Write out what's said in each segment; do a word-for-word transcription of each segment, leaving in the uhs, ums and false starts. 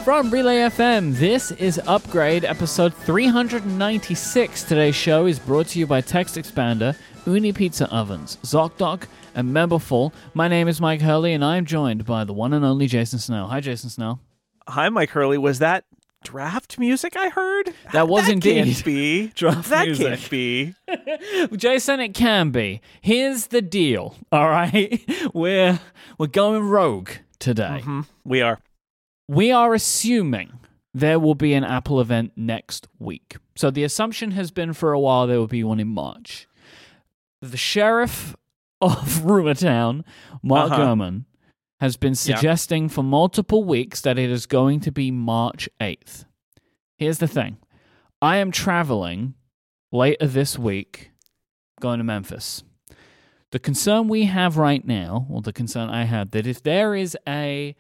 From Relay F M, this is Upgrade, episode three hundred ninety-six. Today's show is brought to you by Text Expander, Uni Pizza Ovens, ZocDoc, and Memberful. My name is Mike Hurley, and I'm joined by the one and only Jason Snell. Hi, Jason Snell. Hi, Mike Hurley. Was that draft music I heard? That was that indeed. Can't be. Draft that music. can't be. Jason, it can be. Here's the deal, all right? We're, we're going rogue today. Mm-hmm. We are. We are assuming there will be an Apple event next week. So the assumption has been for a while there will be one in March. The sheriff of Rumor Town, Mark Uh-huh. Gurman, has been suggesting for multiple weeks that it is going to be March eighth. Here's the thing. I am traveling later this week, going to Memphis. The concern we have right now, or the concern I have, that if there is a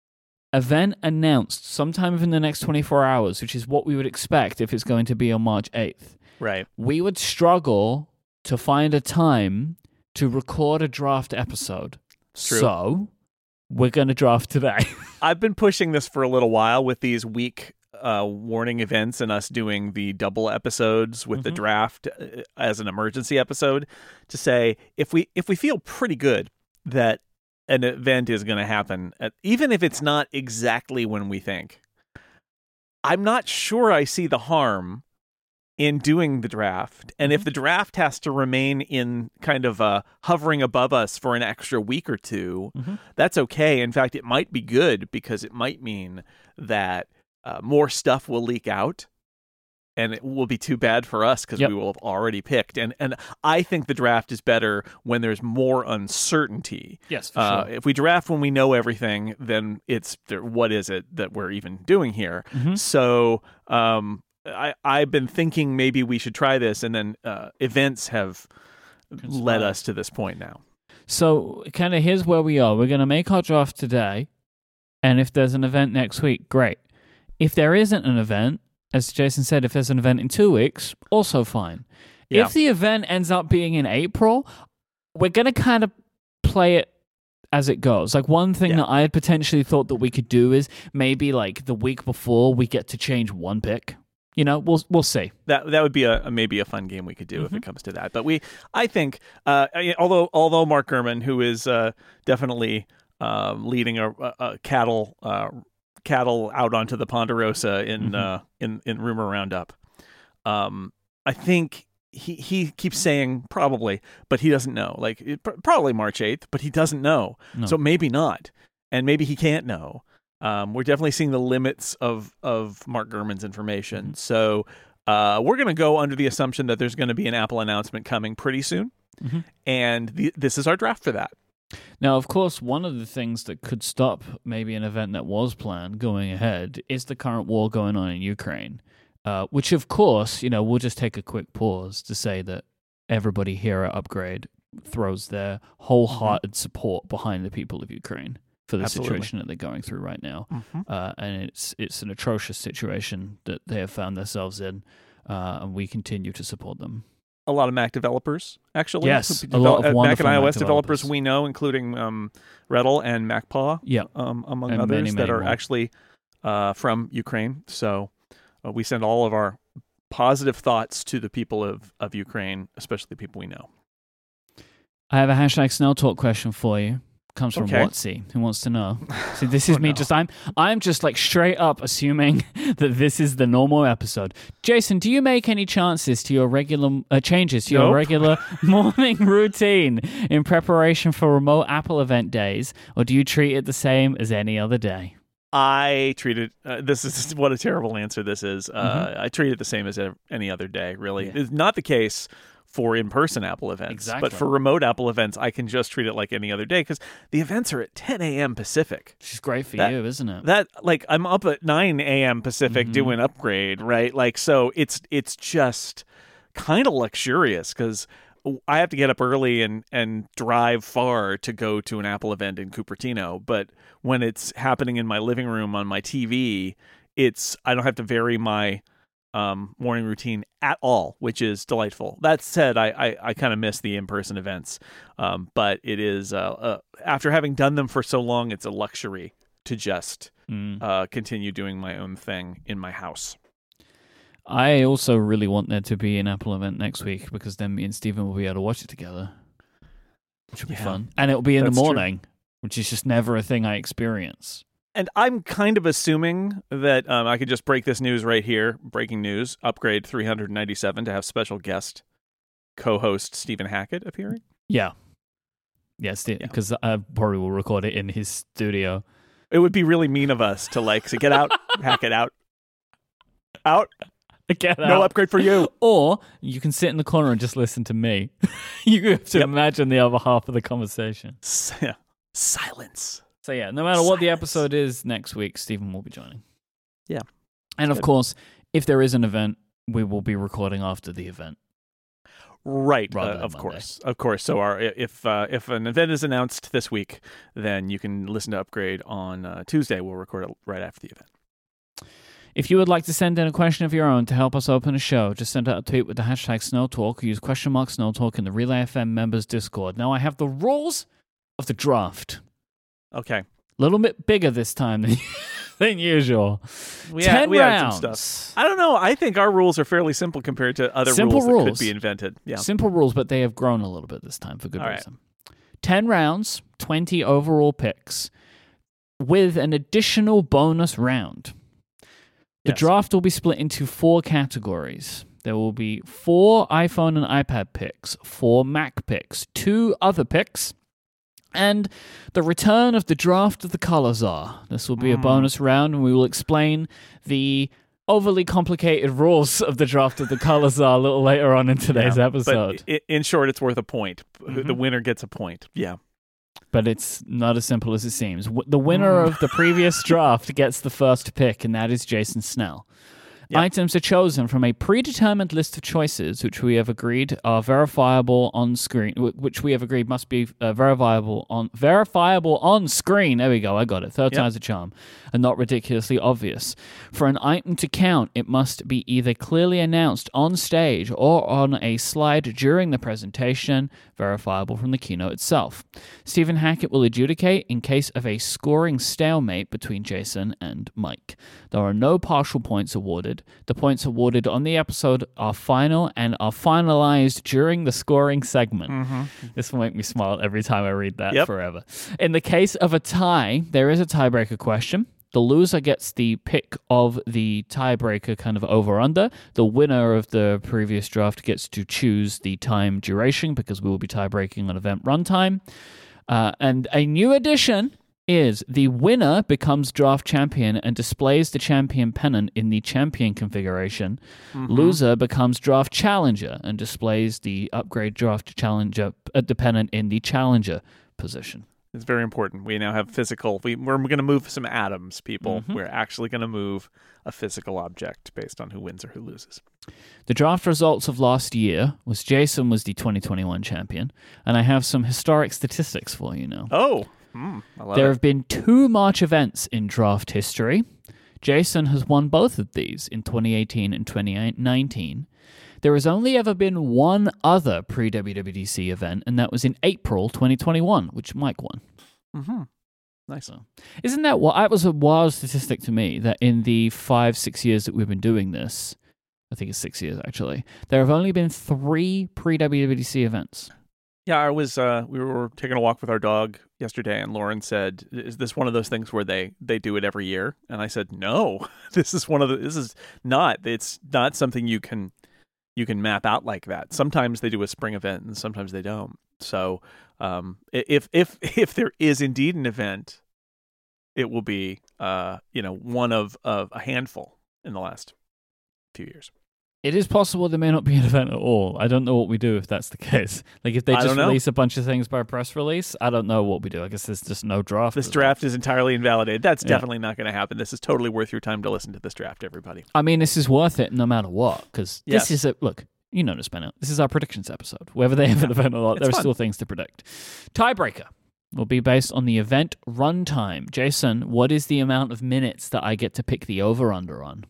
event announced sometime within the next twenty-four hours, which is what we would expect if it's going to be on March eighth, Right. we would struggle to find a time to record a draft episode. True. So, we're going to draft today. I've been pushing this for a little while with these week uh, warning events and us doing the double episodes with Mm-hmm. the draft uh, as an emergency episode to say if we if we feel pretty good that an event is going to happen, at, even if it's not exactly when we think, I'm not sure I see the harm in doing the draft. And if the draft has to remain in kind of uh, hovering above us for an extra week or two, Mm-hmm. that's okay. In fact, it might be good because it might mean that uh, more stuff will leak out. And it will be too bad for us because Yep. we will have already picked. And and I think the draft is better when there's more uncertainty. Yes, for Uh, sure. if we draft when we know everything, then it's there, what is it that we're even doing here? Mhm. So um, I, I've been thinking maybe we should try this, and then uh, events have led Conspired. us to this point now. So, kind of here's where we are. We're going to make our draft today, and if there's an event next week, great. If there isn't an event, as Jason said, if there's an event in two weeks, also fine. Yeah. If the event ends up being in April, we're going to kind of play it as it goes. Like one thing Yeah. that I had potentially thought that we could do is maybe like the week before we get to change one pick. You know, we'll we'll see. That that would be a, a maybe a fun game we could do if Mhm. it comes to that. But we, I think, uh, I- although although Mark Gurman, who is uh, definitely uh, leading a, a, a cattle uh, cattle out onto the Ponderosa in Mhm. uh, in in Rumor Roundup, um, I think he he keeps saying probably, but he doesn't know. Like it, pr- probably March eighth, but he doesn't know. No. So maybe not, and maybe he can't know. Um, we're definitely seeing the limits of of Mark Gurman's information. Mhm. So uh, we're going to go under the assumption that there's going to be an Apple announcement coming pretty soon, Mhm. and the, this is our draft for that. Now, of course, one of the things that could stop maybe an event that was planned going ahead is the current war going on in Ukraine, uh, which, of course, you know, we'll just take a quick pause to say that everybody here at Upgrade throws their wholehearted support behind the people of Ukraine for the Absolutely. situation that they're going through right now. Uh, and it's it's an atrocious situation that they have found themselves in, uh, and we continue to support them. A lot of Mac developers, actually. Yes, who a lot of develop- uh, Mac wonderful and iOS Mac developers. developers. we know, including um, Redl and MacPaw, Yeah. um, among And others many, that many are more. actually uh, from Ukraine. So uh, we send all of our positive thoughts to the people of, of Ukraine, especially the people we know. I have a hashtag Snell Talk question for you. Comes from Okay. Watsy, who wants to know. See, this is Oh, me no. just, I'm I'm just like straight up assuming that this is the normal episode. Jason, do you make any chances to your regular, uh, changes to your Nope. regular morning routine in preparation for remote Apple event days, or do you treat it the same as any other day? I treat it, uh, this is what a terrible answer this is. Uh, Mhm. I treat it the same as ev- any other day, really. Yeah. It's not the case for in-person Apple events. Exactly. But for remote Apple events, I can just treat it like any other day because the events are at ten a.m. Pacific. Which is great for That- you, isn't it? That, like, I'm up at nine a.m. Pacific Mhm. doing Upgrade, right? Like, so it's it's just kind of luxurious because I have to get up early and, and drive far to go to an Apple event in Cupertino. But when it's happening in my living room on my T V, it's I don't have to vary my um, morning routine at all, which is delightful. That said, I I, I kind of miss the in-person events, um, but it is uh, uh, after having done them for so long, it's a luxury to just Mm. uh, continue doing my own thing in my house. I also really want there to be an Apple event next week because then me and Stephen will be able to watch it together, which will be Yeah, fun. And it'll be in the that's true. morning, which is just never a thing I experience. And I'm kind of assuming that um, I could just break this news right here. Breaking news, Upgrade three ninety-seven to have special guest co-host Stephen Hackett appearing. Yeah. Yes, because yeah. I probably will record it in his studio. It would be really mean of us to like, so get out, Hackett out. Out. Get no out. upgrade for you. Or you can sit in the corner and just listen to me. You have to Yep. imagine the other half of the conversation. Yeah. Silence. So yeah, no matter Silence. what the episode is next week, Stephen will be joining. Yeah. And of Good. course, if there is an event, we will be recording after the event. Right. Uh, Rather than of Monday. course. Of course. So our if uh, if an event is announced this week, then you can listen to Upgrade on uh, Tuesday. We'll record it right after the event. If you would like to send in a question of your own to help us open a show, just send out a tweet with the hashtag SnowTalk or use question mark SnowTalk in the Relay F M members Discord. Now I have the rules of the draft. Okay. A little bit bigger this time than, than usual. We Ten had, we rounds. had some stuff. I don't know. I think our rules are fairly simple compared to other Simple rules that rules. could be invented. Yeah. Simple rules, but they have grown a little bit this time for good All right. reason. Ten rounds, twenty overall picks, with an additional bonus round. The Yes. draft will be split into four categories. There will be four iPhone and iPad picks, four Mac picks, two other picks, and the return of the draft of the color czar. This will be a Mm. bonus round, and we will explain the overly complicated rules of the draft of the color czar a little later on in today's Yeah, episode. But i- in short, it's worth a point. Mhm. The winner gets a point. Yeah. But it's not as simple as it seems. W- The winner of the previous draft gets the first pick, and that is Jason Snell. Yep. Items are chosen from a predetermined list of choices, which we have agreed are verifiable on screen. wh- Which we have agreed must be uh, verifiable on verifiable on screen. There we go. I got it. Third Yep. time's a charm, and not ridiculously obvious. For an item to count, it must be either clearly announced on stage or on a slide during the presentation, verifiable from the keynote itself. Stephen Hackett will adjudicate in case of a scoring stalemate between Jason and Mike. There are no partial points awarded. The points awarded on the episode are final and are finalized during the scoring segment. Mm-hmm. This will make me smile every time I read that Yep. forever. In the case of a tie, there is a tiebreaker question. The loser gets the pick of the tiebreaker kind of over-under. The winner of the previous draft gets to choose the time duration because we will be tie-breaking on event runtime. Uh, and a new addition is the winner becomes draft champion and displays the champion pennant in the champion configuration. Mm-hmm. Loser becomes draft challenger and displays the upgrade draft challenger uh, pennant in the challenger position. It's very important. We now have physical. We, we're going to move some atoms, people. Mhm. We're actually going to move a physical object based on who wins or who loses. The draft results of last year was Jason was the twenty twenty-one champion, and I have some historic statistics for you now. Oh, mm, I love There it. have been two March events in draft history. Jason has won both of these in twenty eighteen and twenty nineteen. There has only ever been one other pre-W W D C event, and that was in April twenty twenty-one, which Mike won. Mm-hmm. Nice. So, isn't that what? That was a wild statistic to me that in the five, six years that we've been doing this, I think it's six years actually, there have only been three pre-W W D C events. Yeah, I was. Uh, we were taking a walk with our dog yesterday, and Lauren said, "Is this one of those things where they they do it every year?" And I said, "No, this is one of the. This is not. It's not something you can you can map out like that. Sometimes they do a spring event, and sometimes they don't. So, um, if if if there is indeed an event, it will be uh, you know, one of of a handful in the last few years." It is possible there may not be an event at all. I don't know what we do if that's the case. Like if they I just don't know. release a bunch of things by press release, I don't know what we do. I guess there's just no draft. This result. draft is entirely invalidated. That's Yeah. definitely not going to happen. This is totally worth your time to listen to this draft, everybody. I mean, this is worth it no matter what, because Yes. this is a look. You know this by now. This is our predictions episode. Whether they have an event or not, It's there are fun. still things to predict. Tiebreaker will be based on the event runtime. Jason, what is the amount of minutes that I get to pick the over/under on?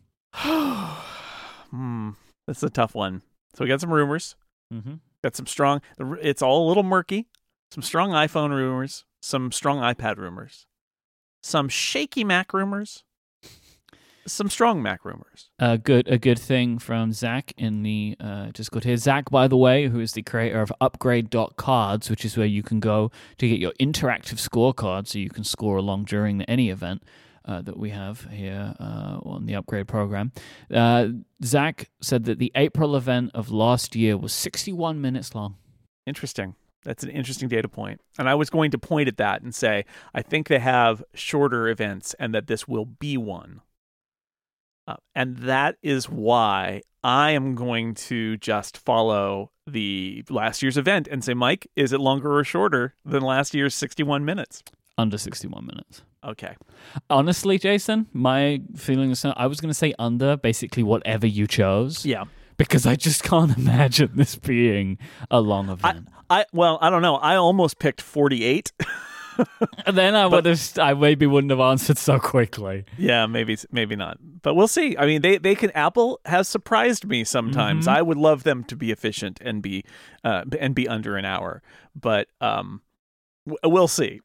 Hmm, that's a tough one. So we got some rumors. Mm-hmm. Got some strong. It's all a little murky. Some strong iPhone rumors. Some strong iPad rumors. some shaky Mac rumors, some strong Mac rumors. A good, a good thing from Zach in the uh, Discord here. Zach, by the way, who is the creator of Upgrade dot cards, which is where you can go to get your interactive scorecard, so you can score along during any event uh, that we have here uh, on the Upgrade program. Uh, Zach said that the April event of last year was sixty-one minutes long. Interesting. That's an interesting data point. And I was going to point at that and say, I think they have shorter events and that this will be one. Uh, and that is why I am going to just follow the last year's event and say, Mike, is it longer or shorter than last year's sixty-one minutes? Under sixty-one minutes. Okay. Honestly, Jason, my feeling is I was going to say under, basically whatever you chose. Yeah. Because I just can't imagine this being a long event. I, I well, I don't know. I almost picked forty-eight. And then I but, would have, I maybe wouldn't have answered so quickly. Yeah, maybe, maybe not. But we'll see. I mean, they, they can. Apple has surprised me sometimes. Mm-hmm. I would love them to be efficient and be, uh, and be under an hour. But um, we'll see.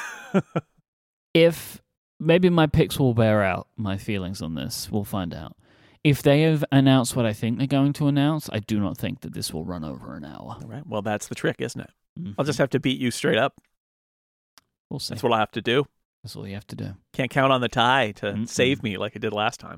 If maybe my picks will bear out my feelings on this, we'll find out. If they have announced what I think they're going to announce, I do not think that this will run over an hour. All right. Well, that's the trick, isn't it? Mm-hmm. I'll just have to beat you straight up. We'll see. That's what I'll have to do. That's all you have to do. Can't count on the tie to Mm-mm. save me like I did last time.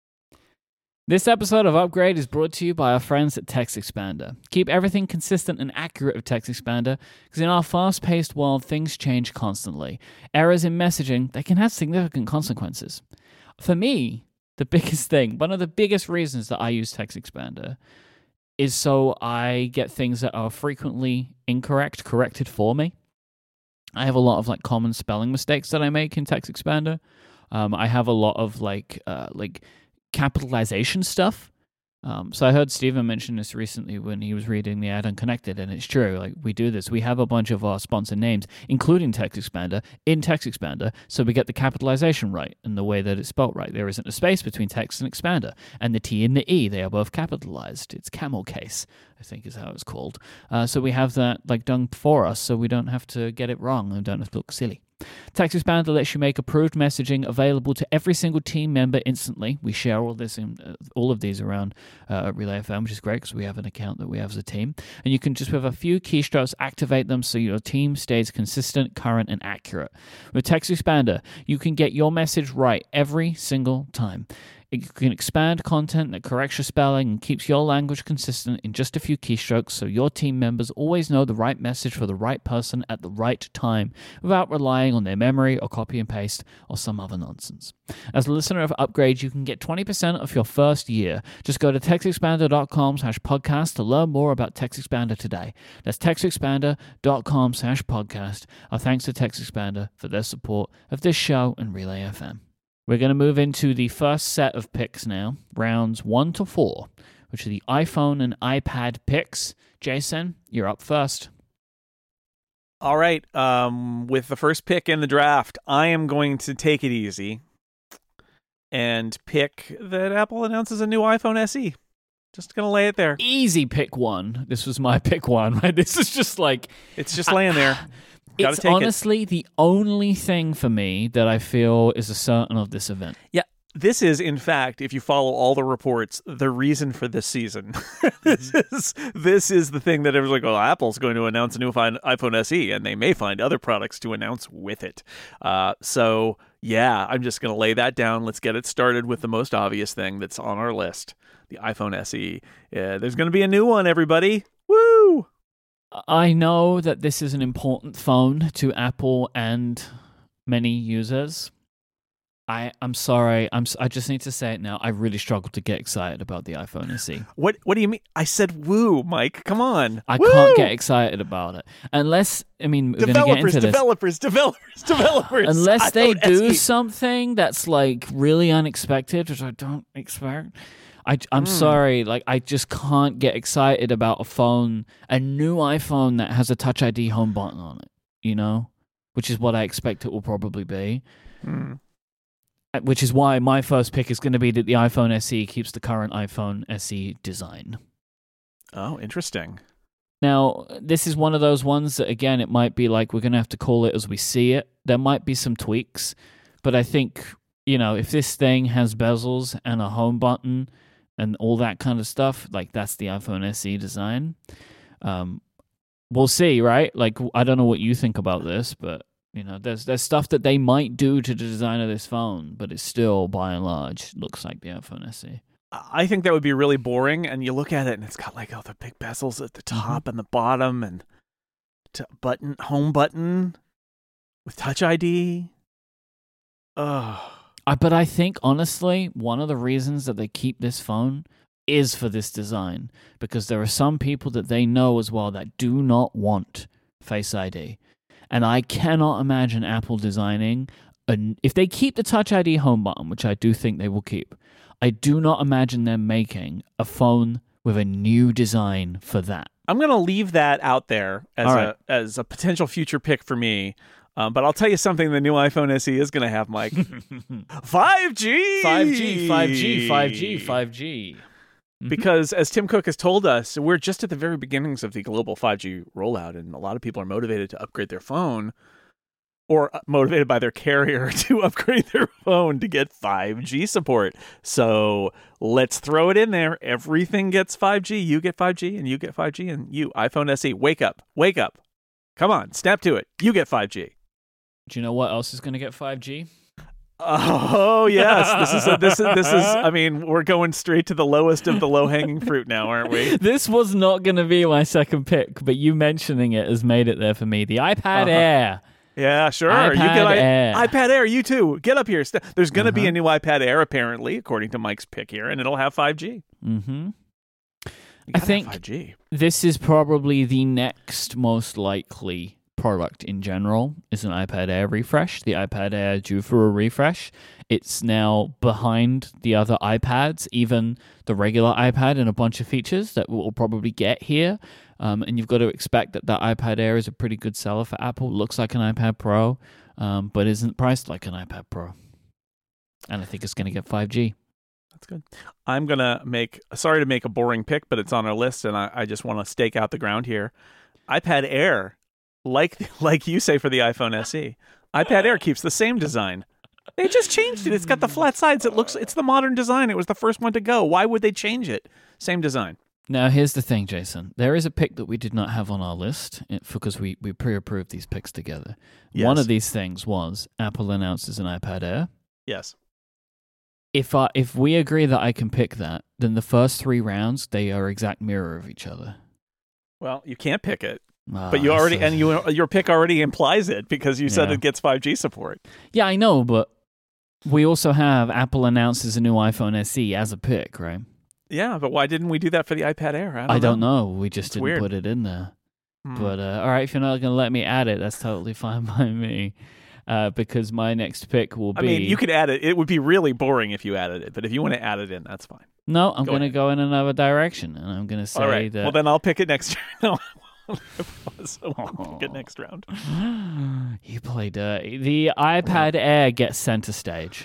This episode of Upgrade is brought to you by our friends at TextExpander. Keep everything consistent and accurate with TextExpander, because in our fast-paced world, things change constantly. Errors in messaging, they can have significant consequences. For me, the biggest thing, one of the biggest reasons that I use TextExpander is so I get things that are frequently incorrect corrected for me. I have a lot of like common spelling mistakes that I make in TextExpander. Um, I have a lot of like uh, like capitalization stuff. Um, so I heard Steven mention this recently when he was reading the ad Unconnected, and it's true. Like we do this. We have a bunch of our sponsor names, including TextExpander, in TextExpander, so we get the capitalization right and the way that it's spelled right. There isn't a space between text and expander, and the T and the E, they are both capitalized. It's camel case, I think is how it's called. Uh, so we have that like done for us, so we don't have to get it wrong and don't have to look silly. TextExpander lets you make approved messaging available to every single team member instantly. We share all this in, uh, all of these around uh, at Relay F M, which is great because we have an account that we have as a team. And you can just with a few keystrokes activate them so your team stays consistent, current, and accurate. With TextExpander, you can get your message right every single time. You can expand content that corrects your spelling and keeps your language consistent in just a few keystrokes so your team members always know the right message for the right person at the right time without relying on their memory or copy and paste or some other nonsense. As a listener of Upgrade, you can get twenty percent off your first year. Just go to textexpander.com slash podcast to learn more about TextExpander today. That's textexpander.com slash podcast. Our thanks to TextExpander for their support of this show and Relay F M. We're going to move into the first set of picks now, rounds one to four, which are the iPhone and iPad picks. Jason, you're up first. All right. Um, with the first pick in the draft, I am going to take it easy and pick that Apple announces a new iPhone S E. Just going to lay it there. Easy pick one. This was my pick one, right? This is just like... It's just laying there. It's take honestly it. the only thing for me that I feel is a certain of this event. Yeah, this is, in fact, if you follow all the reports, the reason for this season. this is this is the thing that everyone's like, oh, Apple's going to announce a new iPhone S E, and they may find other products to announce with it. Uh, so, yeah, I'm just going to lay that down. Let's get it started with the most obvious thing that's on our list, the iPhone S E. Uh, there's going to be a new one, everybody. Woo! I know that this is an important phone to Apple and many users. I, I'm sorry. I'm. I just need to say it now. I really struggled to get excited about the iPhone S E. What What do you mean? I said woo, Mike. Come on. I woo! can't get excited about it unless. I mean, we're going to get into this. Developers, developers, developers. Unless they iPhone do S E. something that's like really unexpected, which I don't expect. I, I'm mm. sorry, like I just can't get excited about a phone, a new iPhone that has a Touch I D home button on it, you know, which is what I expect it will probably be. Mm. Which is why my first pick is going to be that the iPhone S E keeps the current iPhone S E design. Oh, interesting. Now, this is one of those ones that, again, it might be like we're going to have to call it as we see it. There might be some tweaks. But I think, you know, if this thing has bezels and a home button and all that kind of stuff, like that's the iPhone S E design. Um, we'll see, right? Like, I don't know what you think about this, but, you know, there's there's stuff that they might do to the design of this phone, but it still, by and large, looks like the iPhone S E. I think that would be really boring, and you look at it, and it's got like all the big bezels at the top mm-hmm. and the bottom, and t- button home button with Touch I D. Ugh. Uh, but I think, honestly, one of the reasons that they keep this phone is for this design, because there are some people that they know as well that do not want Face I D. And I cannot imagine Apple designing, a, if they keep the Touch I D home button, which I do think they will keep, I do not imagine them making a phone with a new design for that. I'm going to leave that out there as right. a as a potential future pick for me. Um, but I'll tell you something the new iPhone S E is going to have, Mike. five G! five G, five G, five G, five G. Mm-hmm. Because as Tim Cook has told us, we're just at the very beginnings of the global five G rollout, and a lot of people are motivated to upgrade their phone or motivated by their carrier to upgrade their phone to get five G support. So let's throw it in there. Everything gets five G. You get five G, and you get five G, and you, iPhone S E, wake up. Wake up. Come on, snap to it. You get five G. Do you know what else is going to get five G? Oh yes, this is a, this is this is. I mean, we're going straight to the lowest of the low hanging fruit now, aren't we? This was not going to be my second pick, but you mentioning it has made it there for me. The iPad uh-huh. Air. Yeah, sure. iPad you get Air. I, iPad Air. You too. Get up here. There's going to uh-huh. be a new iPad Air, apparently, according to Mike's pick here, and it'll have five G. Mm-hmm. I think five G. This is probably the next most likely product in general is an iPad Air refresh. The iPad Air due for a refresh. It's now behind the other iPads, even the regular iPad, and a bunch of features that we'll probably get here. Um, and you've got to expect that the iPad Air is a pretty good seller for Apple. Looks like an iPad Pro, um, but isn't priced like an iPad Pro. And I think it's going to get five G. That's good. I'm going to make, sorry to make a boring pick, but it's on our list, and I, I just want to stake out the ground here. iPad Air, like like you say for the iPhone S E, iPad Air keeps the same design. They just changed it. It's got the flat sides. It looks, it's the modern design. It was the first one to go. Why would they change it? Same design. Now, here's the thing, Jason. There is a pick that we did not have on our list because we, we pre-approved these picks together. Yes. One of these things was Apple announces an iPad Air. Yes. If I, if we agree that I can pick that, then the first three rounds, they are exact mirror of each other. Well, you can't pick it. Oh, but you already, so... and you, your pick already implies it because you said yeah. it gets five G support. Yeah, I know, but we also have Apple announces a new iPhone S E as a pick, right? Yeah, but why didn't we do that for the iPad Air? I don't, I know. don't know. We just it's didn't weird. put it in there. Hmm. But uh, all right, if you're not going to let me add it, that's totally fine by me. Uh, because my next pick will be... I mean, you could add it. It would be really boring if you added it, but if you want to add it in, that's fine. No, I'm Go going to ahead. go in another direction, and I'm going to say All right. that... Well, then I'll pick it next round. No, so I'll pick it next round. You play dirty. The iPad Air gets center stage.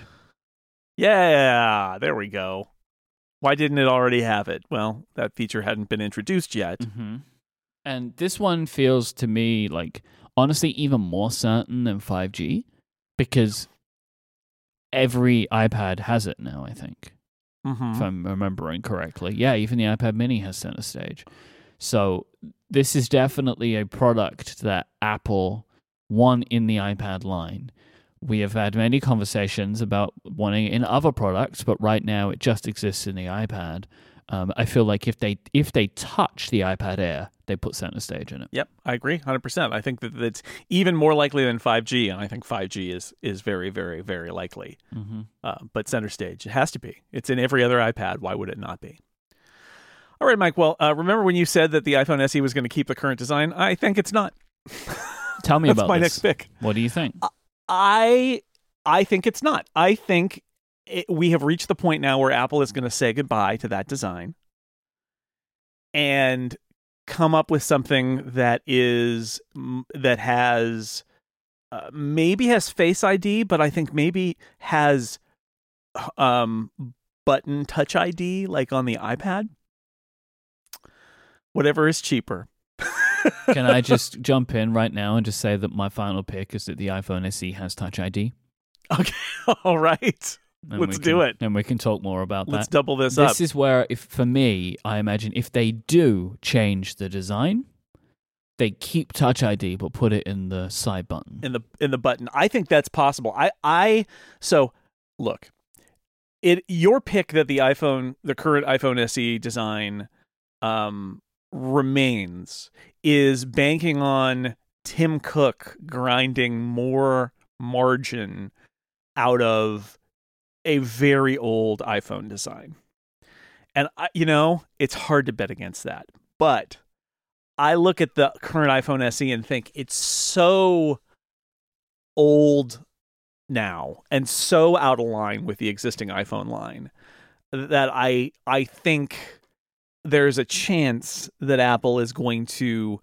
Yeah, there we go. Why didn't it already have it? Well, that feature hadn't been introduced yet. Mm-hmm. And this one feels to me like, honestly, even more certain than five G because every iPad has it now, I think, mm-hmm. if I'm remembering correctly. Yeah, even the iPad mini has center stage. So this is definitely a product that Apple won in the iPad line. We have had many conversations about wanting it in other products, but right now it just exists in the iPad. Um, I feel like if they if they touch the iPad Air, they put center stage in it. Yep, I agree, one hundred percent. I think that that's even more likely than five G, and I think five G is is very, very, very likely. Mm-hmm. Uh, but center stage, it has to be. It's in every other iPad. Why would it not be? All right, Mike. Well, uh, remember when you said that the iPhone S E was going to keep the current design? I think it's not. Tell me That's about my this. next pick. What do you think? I I think it's not. I think it, we have reached the point now where Apple is going to say goodbye to that design and come up with something that is that has uh, maybe has Face I D, but I think maybe has um, button Touch I D like on the iPad. Whatever is cheaper. Can I just jump in right now and just say that my final pick is that the iPhone S E has Touch I D? Okay, all right. And Let's we do can, it. And we can talk more about Let's that. double this, this up. This is where, if for me, I imagine if they do change the design, they keep Touch I D but put it in the side button. In the in the button. I think that's possible. I I so look. It your pick that the iPhone, the current iPhone S E design um remains is banking on Tim Cook grinding more margin out of a very old iPhone design. And I, you know, it's hard to bet against that. But I look at the current iPhone S E and think it's so old now and so out of line with the existing iPhone line that I I think there's a chance that Apple is going to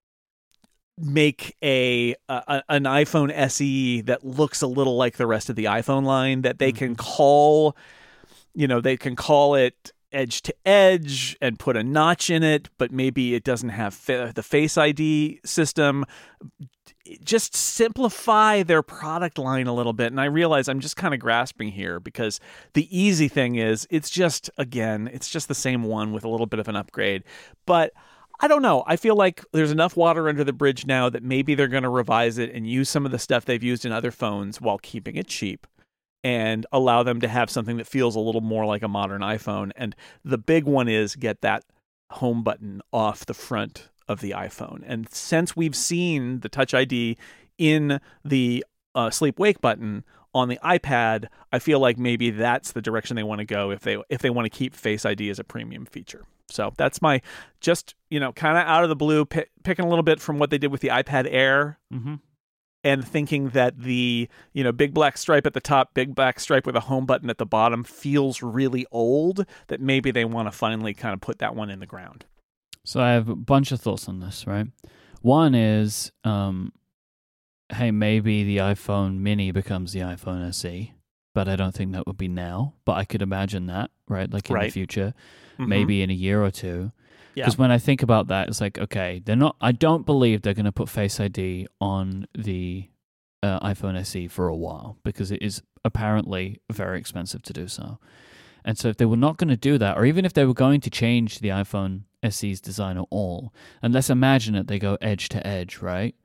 make a, a an iPhone S E that looks a little like the rest of the iPhone line, that they mm-hmm. can call, you know, they can call it edge to edge and put a notch in it, but maybe it doesn't have fa- the Face I D system. Just simplify their product line a little bit. And I realize I'm just kind of grasping here because the easy thing is it's just, again, it's just the same one with a little bit of an upgrade. But I don't know. I feel like there's enough water under the bridge now that maybe they're going to revise it and use some of the stuff they've used in other phones while keeping it cheap and allow them to have something that feels a little more like a modern iPhone. And the big one is get that home button off the front of the iPhone. And since we've seen the Touch I D in the uh, sleep wake button on the iPad, I feel like maybe that's the direction they want to go if they if they want to keep Face I D as a premium feature. So that's my just, you know, kind of out of the blue, p- picking a little bit from what they did with the iPad Air. Mm-hmm. And thinking that the, you know, big black stripe at the top, big black stripe with a home button at the bottom feels really old, that maybe they want to finally kind of put that one in the ground. So I have a bunch of thoughts on this, right? One is, um, hey, maybe the iPhone mini becomes the iPhone S E, but I don't think that would be now. But I could imagine that, right? Like in right. the future, mm-hmm. maybe in a year or two. Because yeah. when I think about that, it's like, okay, they're not. I don't believe they're going to put Face I D on the uh, iPhone S E for a while because it is apparently very expensive to do so. And so if they were not going to do that, or even if they were going to change the iPhone S E's design at all, and let's imagine that they go edge to edge, right?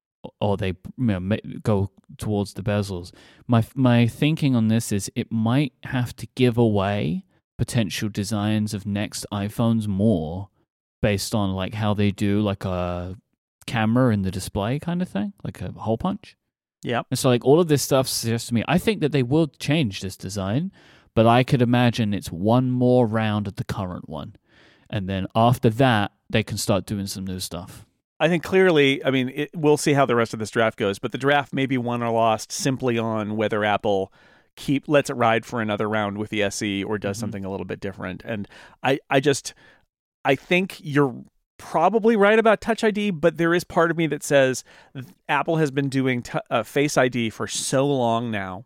Or they, you know, go towards the bezels. My my thinking on this is it might have to give away potential designs of next iPhones more based on like how they do like a camera in the display kind of thing, like a hole punch. Yeah. And so like all of this stuff suggests to me, I think that they will change this design, but I could imagine it's one more round of the current one. And then after that, they can start doing some new stuff. I think clearly, I mean, it, we'll see how the rest of this draft goes, but the draft may be won or lost simply on whether Apple keep lets it ride for another round with the S E or does mm-hmm. something a little bit different. And I, I just, I think you're probably right about Touch I D, but there is part of me that says Apple has been doing t- uh, Face I D for so long now.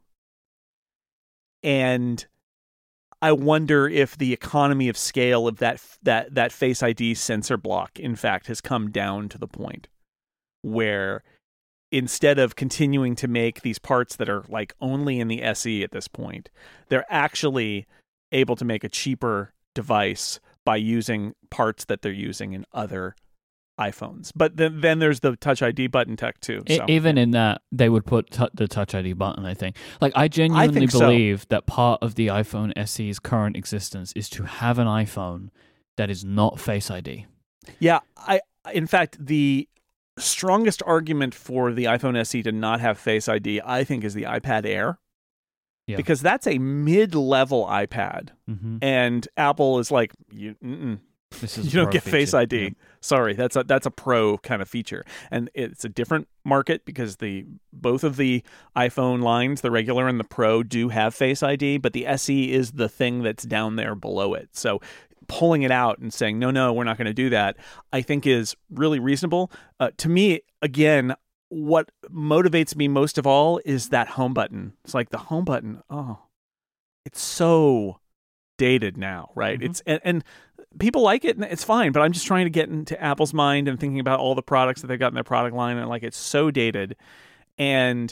And I wonder if the economy of scale of that that that Face I D sensor block, in fact, has come down to the point where instead of continuing to make these parts that are like only in the S E at this point, they're actually able to make a cheaper device by using parts that they're using in other iPhones. But then, then there's the Touch I D button tech too. So. It, even in that, they would put t- the Touch I D button, I think. Like, I genuinely I believe so. that part of the iPhone S E's current existence is to have an iPhone that is not Face I D. Yeah, I. in fact, the strongest argument for the iPhone S E to not have Face I D, I think, is the iPad Air. Yeah. Because that's a mid-level iPad, mm-hmm. and Apple is like, you, mm-mm. This is you don't get feature. Face I D. Yeah. Sorry, that's a that's a pro kind of feature, and it's a different market because the both of the iPhone lines, the regular and the Pro, do have Face I D, but the S E is the thing that's down there below it. So pulling it out and saying no, no, we're not going to do that, I think is really reasonable. Uh, to me, again, what motivates me most of all is that home button. It's like the home button. Oh, it's so dated now, right? Mm-hmm. It's and, and people like it, and it's fine. But I'm just trying to get into Apple's mind and thinking about all the products that they've got in their product line, and like it's so dated. And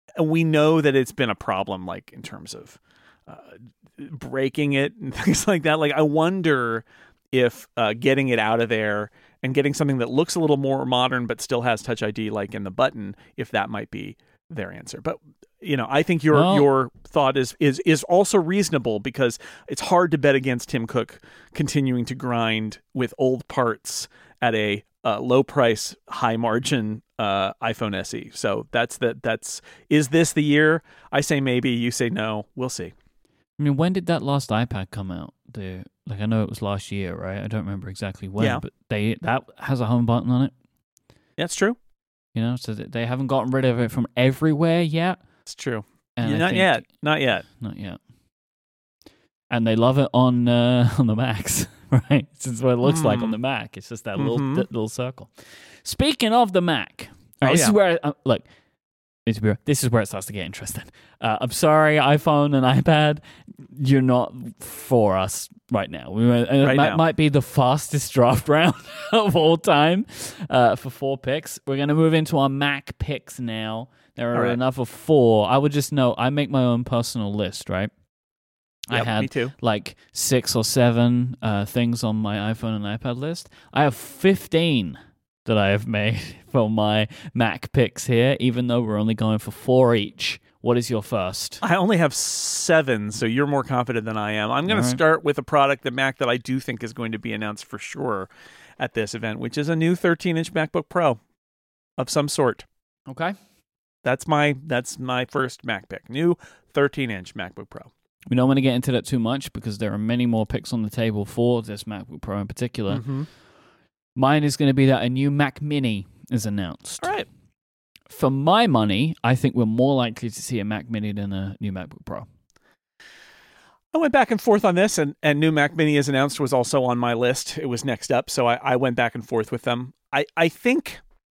we know that it's been a problem, like in terms of uh, breaking it and things like that. Like, I wonder if uh, getting it out of there and getting something that looks a little more modern but still has Touch I D, like in the button, if that might be their answer. But you know, I think your well, your thought is is is also reasonable, because it's hard to bet against Tim Cook continuing to grind with old parts at a uh, low price, high margin uh, iPhone S E. So that's that. That's is this the year? I say maybe. You say no. We'll see. I mean, when did that last iPad come out? The like, I know it was last year, right? I don't remember exactly when, yeah. but they that has a home button on it. That's true. You know, so they haven't gotten rid of it from everywhere yet. It's true. And yeah, not think, yet. Not yet. Not yet. And they love it on uh, on the Macs, right? This is what it looks mm. like on the Mac. It's just that mm-hmm. little that little circle. Speaking of the Mac, right, oh, this yeah. is where uh, look. This is where it starts to get interesting. Uh, I'm sorry, iPhone and iPad, you're not for us right now. We uh, right it might, now. might be the fastest draft round of all time uh, for four picks. We're going to move into our Mac picks now. There are right. another four. I would just note, I make my own personal list, right? Yep, I had me too. like six or seven uh, things on my iPhone and iPad list. I have fifteen that I have made for my Mac picks here, even though we're only going for four each. What is your first? I only have seven, so you're more confident than I am. I'm going right. to start with a product, the Mac, that I do think is going to be announced for sure at this event, which is a new thirteen-inch MacBook Pro of some sort. Okay. That's my that's my first Mac pick. New thirteen-inch MacBook Pro. We don't want to get into that too much because there are many more picks on the table for this MacBook Pro in particular. Mm-hmm. Mine is going to be that a new Mac Mini is announced. All right. For my money, I think we're more likely to see a Mac Mini than a new MacBook Pro. I went back and forth on this, and, and new Mac Mini is announced was also on my list. It was next up, so I, I went back and forth with them. I, I think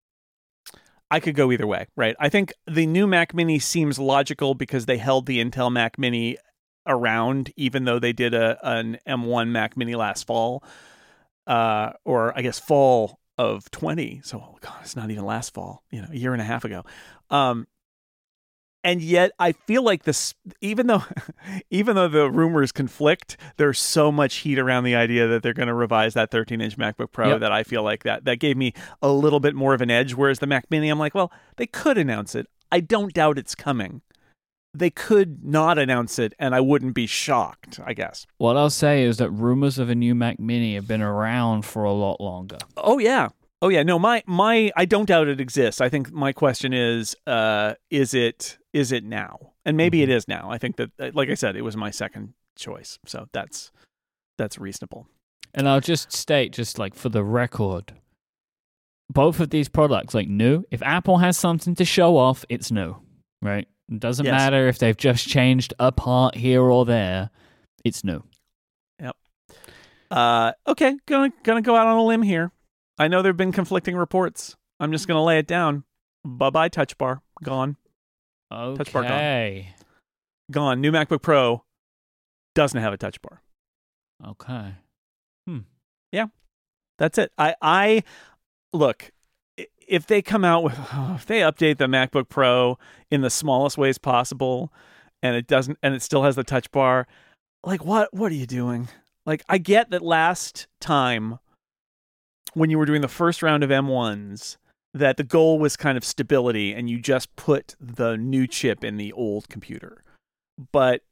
I could go either way, right? I think the new Mac Mini seems logical because they held the Intel Mac Mini around, even though they did a an M one Mac Mini last fall. Uh, or I guess fall of twenty. So, oh God, it's not even last fall, you know, a year and a half ago. Um, and yet I feel like this, even though, even though the rumors conflict, there's so much heat around the idea that they're going to revise that thirteen-inch MacBook Pro yep. that I feel like that, that gave me a little bit more of an edge. Whereas the Mac Mini, I'm like, well, they could announce it. I don't doubt it's coming. They could not announce it, and I wouldn't be shocked, I guess. What I'll say is that rumors of a new Mac Mini have been around for a lot longer. Oh, yeah. Oh, yeah. No, my, my, I don't doubt it exists. I think my question is, uh, is it, is it now? And maybe mm-hmm. it is now. I think that, like I said, it was my second choice. So that's, that's reasonable. And I'll just state, just like for the record, both of these products, like new, if Apple has something to show off, it's new, right? It doesn't yes. matter if they've just changed a part here or there. It's new. Yep. Uh, okay, gonna gonna go out on a limb here. I know there have been conflicting reports. I'm just gonna lay it down. Bye bye, Touch Bar gone. Okay. Touch Bar gone. Gone. New MacBook Pro doesn't have a Touch Bar. Okay. Hmm. Yeah, that's it. I I look. If they come out with, oh, if they update the MacBook Pro in the smallest ways possible, and it doesn't, and it still has the Touch Bar, like what? What are you doing? Like, I get that last time when you were doing the first round of M ones, that the goal was kind of stability, and you just put the new chip in the old computer. But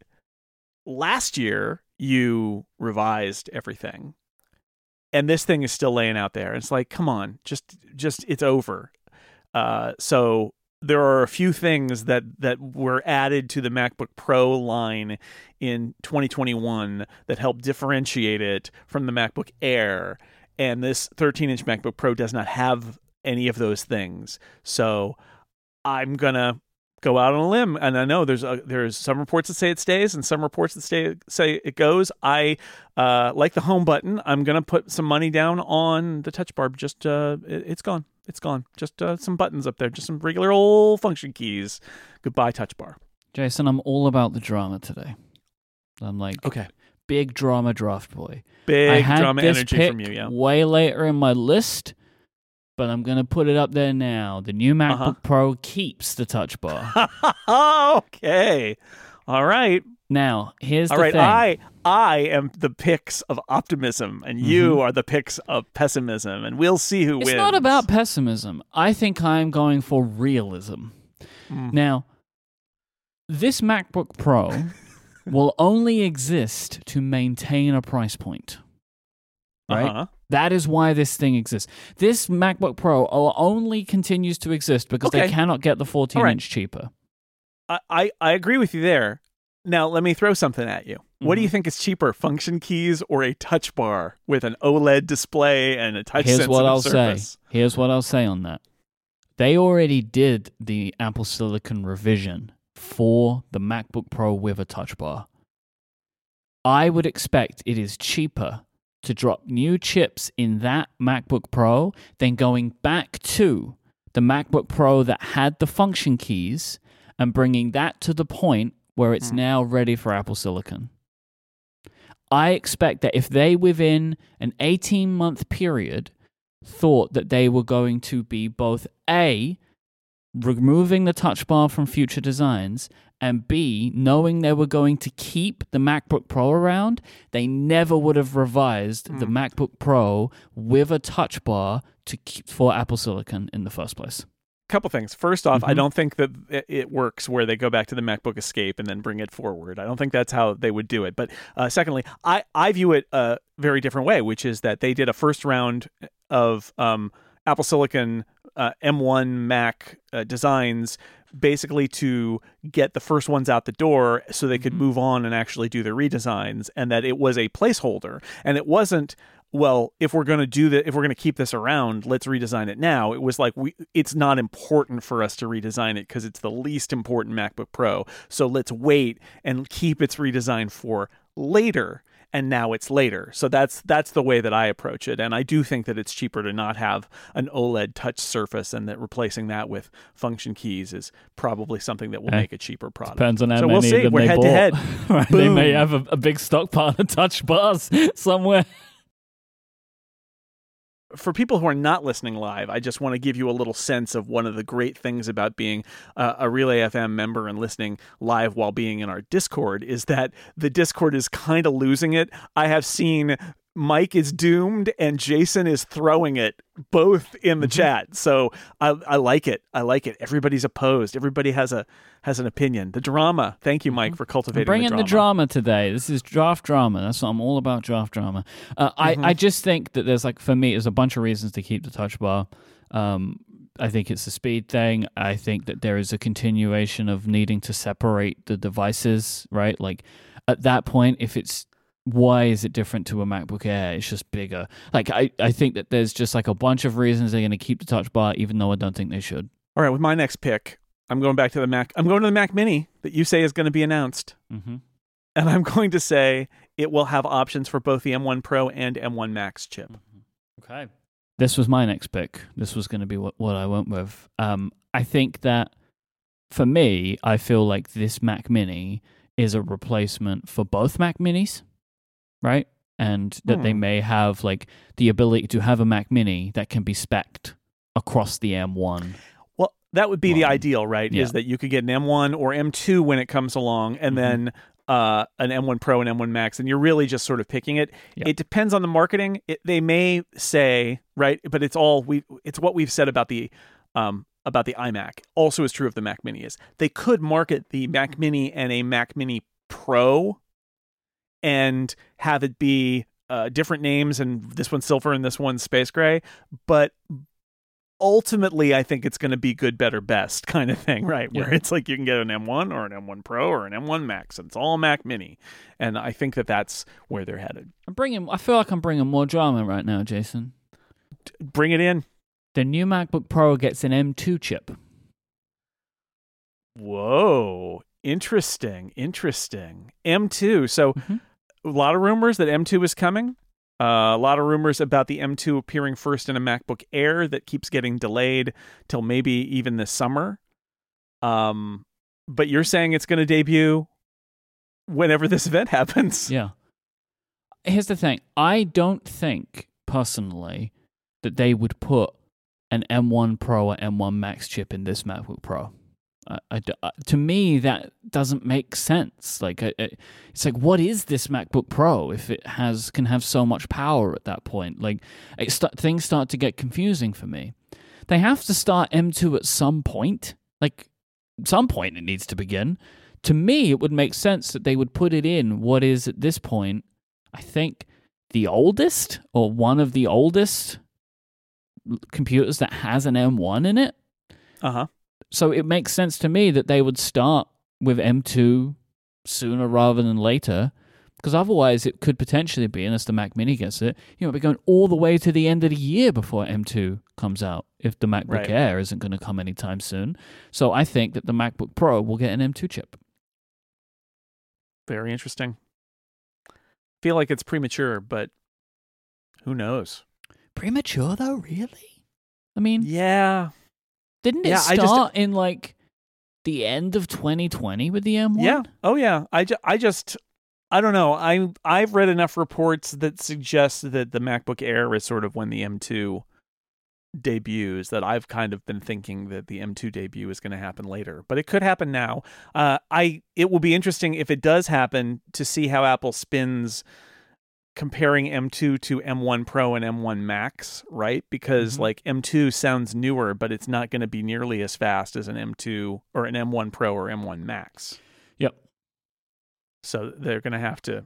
last year you revised everything. And this thing is still laying out there. It's like, come on, just, just, it's over. Uh, so there are a few things that, that were added to the MacBook Pro line in twenty twenty-one that help differentiate it from the MacBook Air. And this thirteen-inch MacBook Pro does not have any of those things. So I'm going to go out on a limb, and I know there's a, there's some reports that say it stays and some reports that stay, say it goes. I uh, like the home button. I'm gonna put some money down on the Touch Bar. Just uh, it, it's gone. It's gone. Just uh, some buttons up there. Just some regular old function keys. Goodbye, Touch Bar. Jason, I'm all about the drama today. I'm like, okay, big drama draft boy. Big I had drama this energy pick from you. Yeah, way later in my list. but I'm going to put it up there now. The new MacBook Uh-huh. Pro keeps the Touch Bar. Okay. All right. Now, here's All the right. thing. I I am the picks of optimism, and you Mhm. are the picks of pessimism, and we'll see who It's wins. not about pessimism. I think I'm going for realism. Mm. Now, this MacBook Pro will only exist to maintain a price point. Right? Uh-huh. That is why this thing exists. This MacBook Pro only continues to exist because Okay. they cannot get the fourteen inch cheaper. I, I, I agree with you there. Now, let me throw something at you. What do you think is cheaper, function keys or a touch bar with an OLED display and a touch-sensitive Here's what I'll surface? say. Here's what I'll say on that. They already did the Apple Silicon revision for the MacBook Pro with a touch bar. I would expect it is cheaper to drop new chips in that MacBook Pro than going back to the MacBook Pro that had the function keys and bringing that to the point where it's Hmm. now ready for Apple Silicon. I expect that if they, within an eighteen-month period, thought that they were going to be both A, removing the touch bar from future designs, and B, knowing they were going to keep the MacBook Pro around, they never would have revised the Hmm. MacBook Pro with a touch bar to keep for Apple Silicon in the first place. Couple things. First off, I Mhm. don't think that it- it works where they go back to the MacBook Escape and then bring it forward. I don't think that's how they would do it. But uh, secondly, I, I view it a very different way, which is that they did a first round of um, Apple Silicon uh, M one Mac uh, designs basically to get the first ones out the door so they could Mhm. move on and actually do the redesigns, and that it was a placeholder. And it wasn't, well, if we're going to do that, if we're going to keep this around, let's redesign it now. It was like, we, it's not important for us to redesign it because it's the least important MacBook Pro. So let's wait and keep its redesign for later. And now it's later. So that's that's the way that I approach it. And I do think that it's cheaper to not have an OLED touch surface, and that replacing that with function keys is probably something that will Eh, make a cheaper product. Depends on how So many we'll see. of them We're they head bought. to head. Right, they may Boom. have a, a big stockpile of touch bars somewhere. For people who are not listening live, I just want to give you a little sense of one of the great things about being uh, a Relay F M member and listening live while being in our Discord is that the Discord is kind of losing it. I have seen Mike is doomed and Jason is throwing it both in the Mhm. chat. So I, I like it. I like it. Everybody's opposed. Everybody has a has an opinion. The drama. Thank you, Mike, for cultivating Bring the in drama. the drama today. This is draft drama. That's what I'm all about, draft drama. Uh, Mhm. I, I just think that there's, like, for me, there's a bunch of reasons to keep the touch bar. Um, I think it's a speed thing. I think that there is a continuation of needing to separate the devices, right? Like, at that point, if it's, why is it different to a MacBook Air? It's just bigger. Like, I, I think that there's just, like, a bunch of reasons they're going to keep the touch bar, even though I don't think they should. All right, with my next pick, I'm going back to the Mac. I'm going to the Mac Mini that you say is going to be announced. Mm-hmm. And I'm going to say it will have options for both the M one Pro and M one Max chip. Okay. This was my next pick. This was going to be what, what I went with. Um, I think that for me, I feel like this Mac Mini is a replacement for both Mac Minis, right? And that they Hmm. may have like the ability to have a Mac Mini that can be spec'd across the M one. Well, that would be the Well, ideal, right? yeah. Is that you could get an M one or M two when it comes along, and Mhm. then uh, an M one Pro and M one Max, and you're really just sort of picking it. Yeah. It depends on the marketing. It, they may say, right, but it's all we. It's what we've said about the um, about the iMac. Also, is true of the Mac Mini. Is they could market the Mac Mini and a Mac Mini Pro, and have it be uh, different names, and this one's silver and this one's space gray, but ultimately I think it's going to be good, better, best kind of thing, right? Where Yeah. it's like you can get an M one or an M one Pro or an M one Max, and it's all a Mac Mini. And I think that that's where they're headed. I'm bringing. I feel like I'm bringing more drama right now, Jason. Bring it in. The new MacBook Pro gets an M two chip. Whoa. Interesting. Interesting. M two. So Mhm. a lot of rumors that M two is coming. Uh, a lot of rumors about the M two appearing first in a MacBook Air that keeps getting delayed till maybe even this summer. Um, but you're saying it's going to debut whenever this event happens. Yeah. Here's the thing. I don't think, personally, that they would put an M one Pro or M one Max chip in this MacBook Pro. I, I, uh, to me, that doesn't make sense. Like, I, I, it's like, what is this MacBook Pro if it has can have so much power at that point? Like, it st- things start to get confusing for me. They have to start M two at some point. Like, some point it needs to begin. To me, it would make sense that they would put it in what is at this point, I think, the oldest or one of the oldest computers that has an M one in it. Uh-huh. So it makes sense to me that they would start with M two sooner rather than later, because otherwise it could potentially be, unless the Mac Mini gets it, you know, be going all the way to the end of the year before M two comes out if the MacBook Right. Air isn't going to come anytime soon. So I think that the MacBook Pro will get an M two chip. Very interesting. Feel like it's premature, but who knows? Premature though, really? I mean, Yeah. didn't it Yeah, I start just- in like the end of twenty twenty with the M one? Yeah. Oh, yeah. I, ju- I just, I don't know. I, I've read enough reports that suggest that the MacBook Air is sort of when the M two debuts that I've kind of been thinking that the M two debut is going to happen later. But it could happen now. Uh, I It will be interesting if it does happen to see how Apple spins comparing M two to M one Pro and M one Max, right? Because Mhm. like M two sounds newer, but it's not going to be nearly as fast as an M two or an M one Pro or M one Max. Yep. So they're going to have to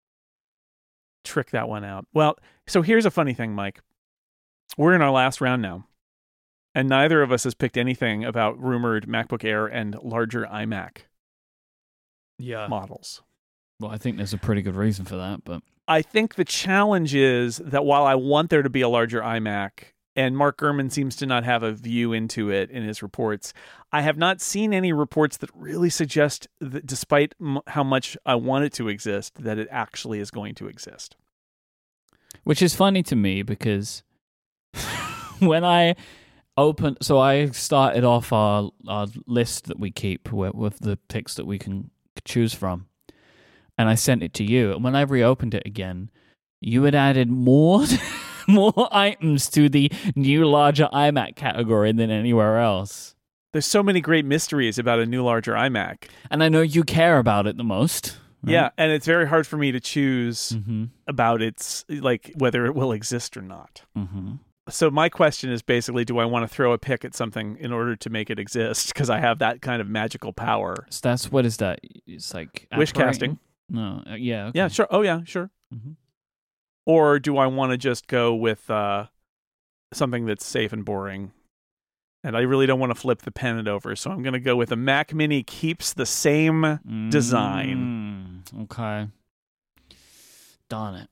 trick that one out. Well, so here's a funny thing, Mike. We're in our last round now, and neither of us has picked anything about rumored MacBook Air and larger iMac Yeah. models. Well, I think there's a pretty good reason for that, but I think the challenge is that while I want there to be a larger iMac, and Mark Gurman seems to not have a view into it in his reports, I have not seen any reports that really suggest that despite m- how much I want it to exist, that it actually is going to exist. which is funny to me because when I opened, so I started off our our list that we keep with, with the picks that we can choose from, and I sent it to you. And when I reopened it again, you had added more more items to the new larger iMac category than anywhere else. There's so many great mysteries about a new larger iMac. And I know you care about it the most. Right? Yeah, and it's very hard for me to choose Mm-hmm. about its like whether it will exist or not. Mm-hmm. So my question is basically, do I want to throw a pick at something in order to make it exist? Because I have that kind of magical power. So that's, what is that? It's like Wish apparating? casting. No, uh, yeah, okay. Yeah, sure. Oh, yeah, sure. Mm-hmm. Or do I want to just go with uh, something that's safe and boring? And I really don't want to flip the pennant over, so I'm going to go with a Mac Mini keeps the same design. Mm, okay. Darn it.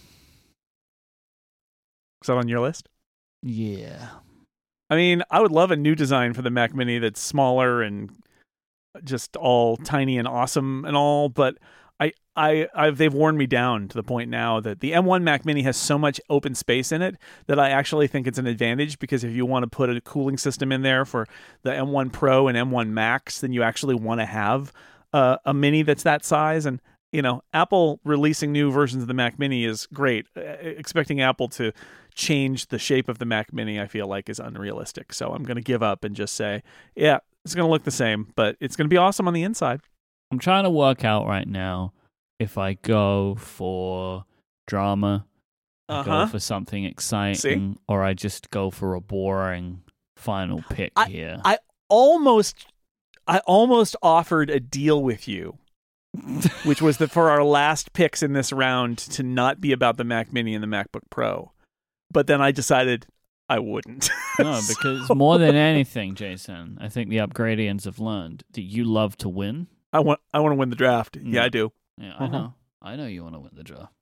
Is that on your list? Yeah. I mean, I would love a new design for the Mac Mini that's smaller and just all tiny and awesome and all, but I, I, I've, they've worn me down to the point now that the M one Mac Mini has so much open space in it that I actually think it's an advantage, because if you want to put a cooling system in there for the M one Pro and M one Max, then you actually want to have uh, a Mini that's that size. And, you know, Apple releasing new versions of the Mac Mini is great. Uh, expecting Apple to change the shape of the Mac Mini, I feel like, is unrealistic. So I'm going to give up and just say, yeah, it's going to look the same, but it's going to be awesome on the inside. I'm trying to work out right now if I go for drama, I Uh-huh. go for something exciting, or I just go for a boring final pick I- here. I almost, I almost offered a deal with you, which was that for our last picks in this round to not be about the Mac Mini and the MacBook Pro. But then I decided I wouldn't. No, because So, more than anything, Jason, I think the Upgradians have learned that you love to win. I want I want to win the draft. Yeah. Yeah, I do. Yeah, I Uh-huh. know. I know you want to win the draw.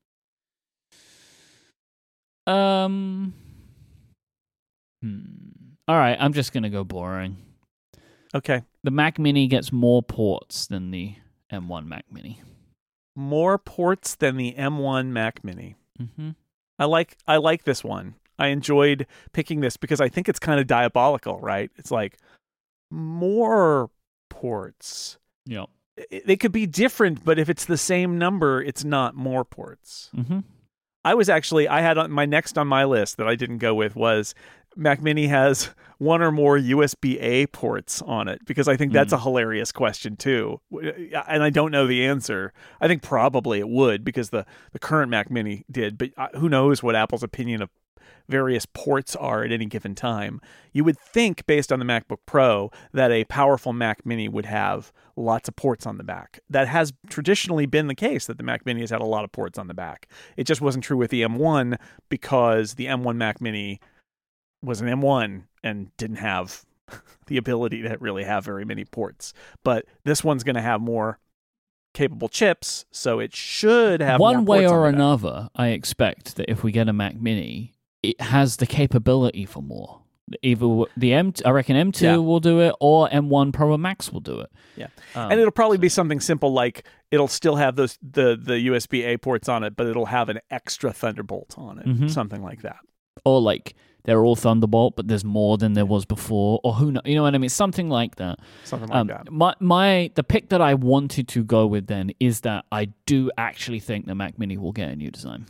Um. Hmm. All right, I'm just gonna go boring. Okay. The Mac Mini gets more ports than the M one Mac Mini. More ports than the M one Mac Mini. Mm-hmm. I like I like this one. I enjoyed picking this because I think it's kind of diabolical, right? It's like more ports. Yep. I- They could be different, but if it's the same number, it's not more ports. Mm-hmm. I was actually I had on my next on my list that I didn't go with was Mac Mini has one or more U S B A ports on it? Because I think that's mm. a hilarious question too. And I don't know the answer. I think probably it would, because the, the current Mac Mini did. But who knows what Apple's opinion of various ports are at any given time. You would think, based on the MacBook Pro, that a powerful Mac Mini would have lots of ports on the back. That has traditionally been the case, that the Mac Mini has had a lot of ports on the back. It just wasn't true with the M one, because the M one Mac Mini was an M one and didn't have the ability to really have very many ports. But this one's going to have more capable chips, so it should have one more way ports or on the another. I expect that if we get a Mac Mini, it has the capability for more. Either the M, I reckon M two yeah. will do it, or M one Pro Max will do it. Yeah, um, and it'll probably so. be something simple, like it'll still have those the the U S B A ports on it, but it'll have an extra Thunderbolt on it, mm-hmm. something like that. Or like they're all Thunderbolt, but there's more than there was before, or who knows? You know what I mean? Something like that. Something like um, that. My my the pick that I wanted to go with then is that I do actually think the Mac Mini will get a new design.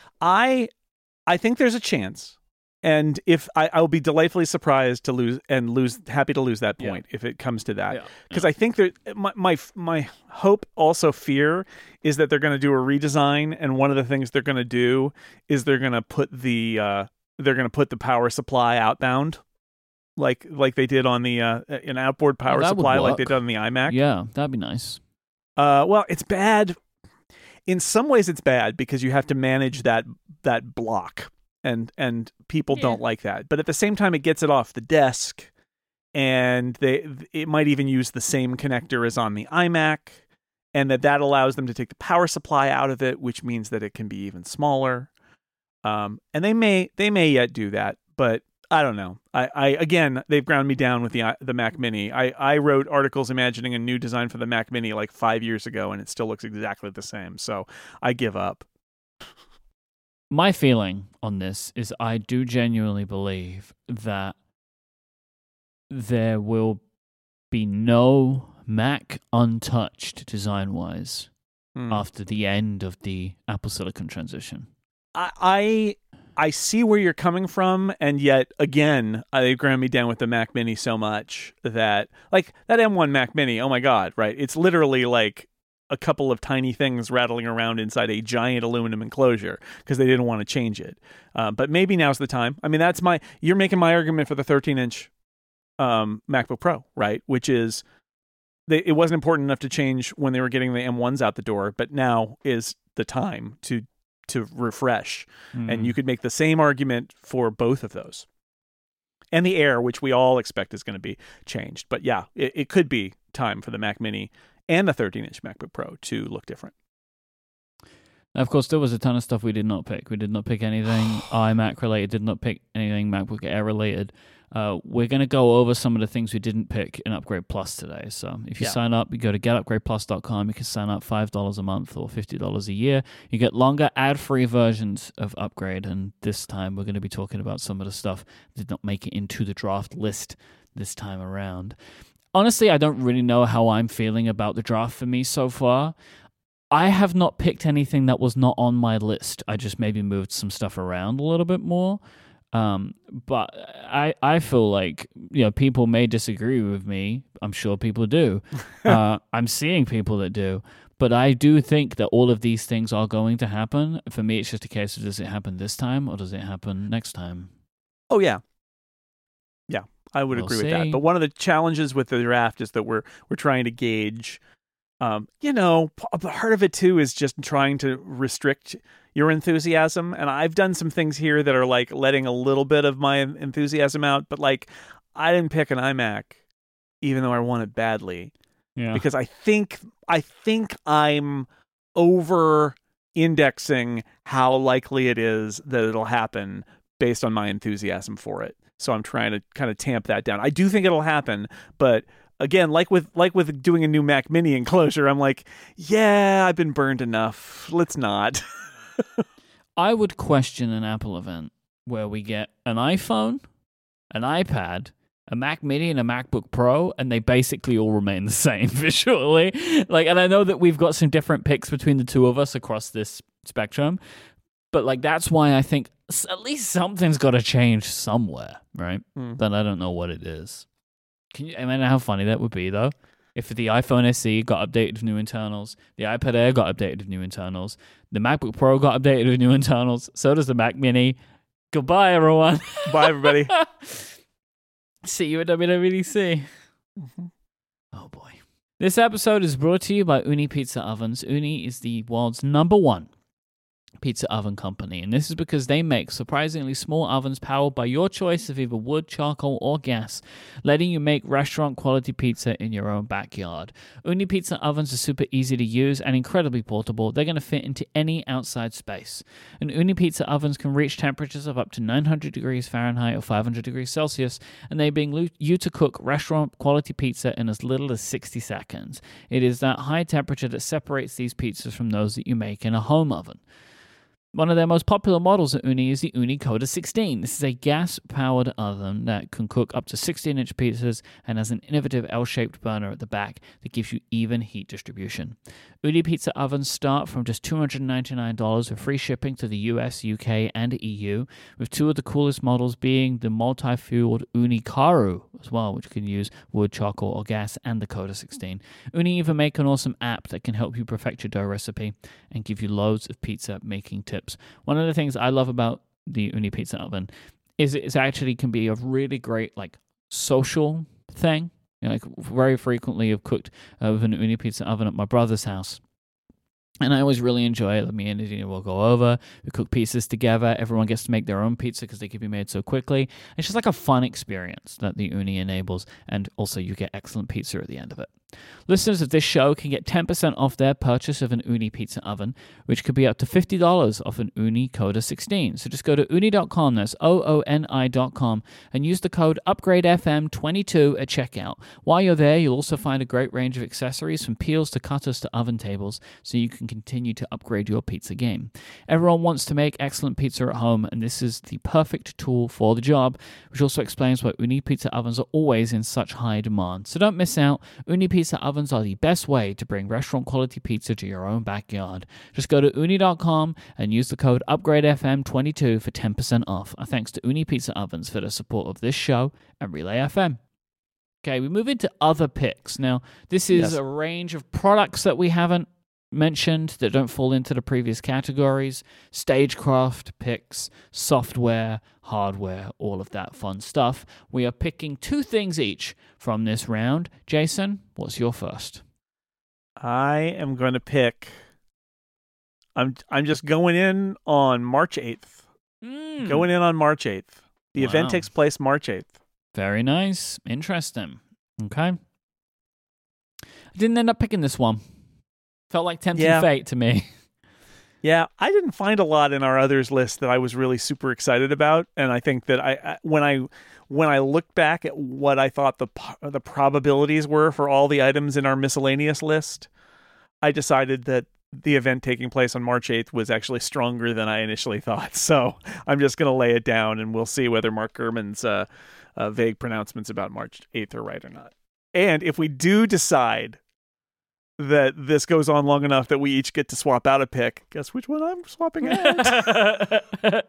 I. I think there's a chance, and if I, I'll be delightfully surprised to lose and lose, happy to lose that point yeah. if it comes to that, because yeah. yeah. I think that my, my my hope, also fear, is that they're going to do a redesign, and one of the things they're going to do is they're going to put the uh, they're going to put the power supply outbound, like like they did on the uh, an outboard power oh, supply, like they did on the iMac. Yeah, that'd be nice. Uh, well, it's bad. In some ways, it's bad because you have to manage that that block, and and people yeah. don't like that. But at the same time, it gets it off the desk, and they it might even use the same connector as on the iMac, and that that allows them to take the power supply out of it, which means that it can be even smaller. Um, and they may they may yet do that, but I don't know. I, I again, they've ground me down with the the Mac Mini. I, I wrote articles imagining a new design for the Mac Mini like five years ago, and it still looks exactly the same. So I give up. My feeling on this is I do genuinely believe that there will be no Mac untouched design-wise hmm. after the end of the Apple Silicon transition. I... I I see where you're coming from, and yet, again, they ground me down with the Mac Mini so much that, like, that M one Mac Mini, oh my God, right? It's literally like a couple of tiny things rattling around inside a giant aluminum enclosure because they didn't want to change it. Uh, but maybe now's the time. I mean, that's my, you're making my argument for the thirteen-inch um, MacBook Pro, right? Which is, they, it wasn't important enough to change when they were getting the M ones out the door, but now is the time to to refresh. Mm. And you could make the same argument for both of those. And the Air, which we all expect is going to be changed. But yeah, it, it could be time for the Mac Mini and the thirteen-inch MacBook Pro to look different. Now, of course, there was a ton of stuff we did not pick. We did not pick anything iMac related, did not pick anything MacBook Air related. Uh, we're going to go over some of the things we didn't pick in Upgrade Plus today. So if you yeah. sign up, you go to get upgrade plus dot com. You can sign up five dollars a month or fifty dollars a year. You get longer ad-free versions of Upgrade. And this time we're going to be talking about some of the stuff that did not make it into the draft list this time around. Honestly, I don't really know how I'm feeling about the draft for me so far. I have not picked anything that was not on my list. I just maybe moved some stuff around a little bit more. Um, but I, I feel like, you know, people may disagree with me. I'm sure people do. uh, I'm seeing people that do. But I do think that all of these things are going to happen. For me, it's just a case of, does it happen this time or does it happen next time? Oh, yeah. Yeah, I would we'll agree see. with that. But one of the challenges with the draft is that we're we're trying to gauge, um, you know, part of it, too, is just trying to restrict your enthusiasm. And I've done some things here that are like letting a little bit of my enthusiasm out, but like I didn't pick an iMac even though I want it badly. Yeah. Because I think I think I'm over indexing how likely it is that it'll happen based on my enthusiasm for it. So I'm trying to kind of tamp that down. I do think it'll happen, but again, like with like with doing a new Mac Mini enclosure, I'm like, yeah, I've been burned enough. Let's not. I would question an Apple event where we get an iPhone, an iPad, a Mac Mini, and a MacBook Pro, and they basically all remain the same visually. Like, and I know that we've got some different picks between the two of us across this spectrum, But like that's why I think at least something's got to change somewhere, right? Mm. But I don't know what it is. Can you imagine how funny that would be, though? If the iPhone S E got updated with new internals, the iPad Air got updated with new internals, the MacBook Pro got updated with new internals, so does the Mac Mini. Goodbye, everyone. Bye, everybody. See you at W W D C. Mm-hmm. Oh, boy. This episode is brought to you by Ooni Pizza Ovens. Ooni is the world's number one pizza oven company, and this is because they make surprisingly small ovens powered by your choice of either wood, charcoal, or gas, letting you make restaurant-quality pizza in your own backyard. Ooni Pizza Ovens are super easy to use and incredibly portable. They're going to fit into any outside space. And Ooni Pizza Ovens can reach temperatures of up to nine hundred degrees Fahrenheit or five hundred degrees Celsius, and they bring you to cook restaurant-quality pizza in as little as sixty seconds. It is that high temperature that separates these pizzas from those that you make in a home oven. One of their most popular models at Ooni is the Ooni Coda sixteen. This is a gas-powered oven that can cook up to sixteen-inch pizzas and has an innovative L-shaped burner at the back that gives you even heat distribution. Ooni Pizza ovens start from just two hundred ninety-nine dollars with free shipping to the U S, U K, and E U, with two of the coolest models being the multi-fueled Ooni Karu as well, which can use wood, charcoal, or gas, and the Coda sixteen. Ooni even make an awesome app that can help you perfect your dough recipe and give you loads of pizza making tips. One of the things I love about the Ooni Pizza oven is it actually can be a really great like social thing. You know, like very frequently I've cooked uh, with an Ooni Pizza oven at my brother's house. And I always really enjoy it. Me and Nadine will go over, we cook pizzas together. Everyone gets to make their own pizza because they can be made so quickly. It's just like a fun experience that the Ooni enables. And also you get excellent pizza at the end of it. Listeners of this show can get ten percent off their purchase of an Ooni Pizza oven, which could be up to fifty dollars off an Ooni Coda sixteen. So just go to ooni dot com, that's O O N I dot com, and use the code upgrade F M twenty-two at checkout. While you're there, you'll also find a great range of accessories from peels to cutters to oven tables, so you can continue to upgrade your pizza game. Everyone wants to make excellent pizza at home, and this is the perfect tool for the job, which also explains why Ooni Pizza ovens are always in such high demand. So don't miss out. Ooni Pizza ovens are the best way to bring restaurant-quality pizza to your own backyard. Just go to ooni dot com and use the code upgrade F M twenty-two for ten percent off. Our thanks to Ooni Pizza Ovens for the support of this show and Relay F M. Okay, we move into other picks. Now, this is Yes. a range of products that we haven't mentioned that don't fall into the previous categories. Stagecraft picks, software, hardware, all of that fun stuff. We are picking two things each from this round. Jason, what's your first? I am going to pick. I'm I'm just going in on March eighth. Mm. Going in on March eighth. The Wow. event takes place March eighth. Very nice. Interesting. Okay. I didn't end up picking this one. Felt like tempting Yeah. fate to me. Yeah, I didn't find a lot in our others list that I was really super excited about, and I think that I, I when I when I looked back at what I thought the the probabilities were for all the items in our miscellaneous list, I decided that the event taking place on March eighth was actually stronger than I initially thought. So I'm just going to lay it down, and we'll see whether Mark Gurman's uh, uh, vague pronouncements about March eighth are right or not. And if we do decide that this goes on long enough that we each get to swap out a pick, guess which one I'm swapping out?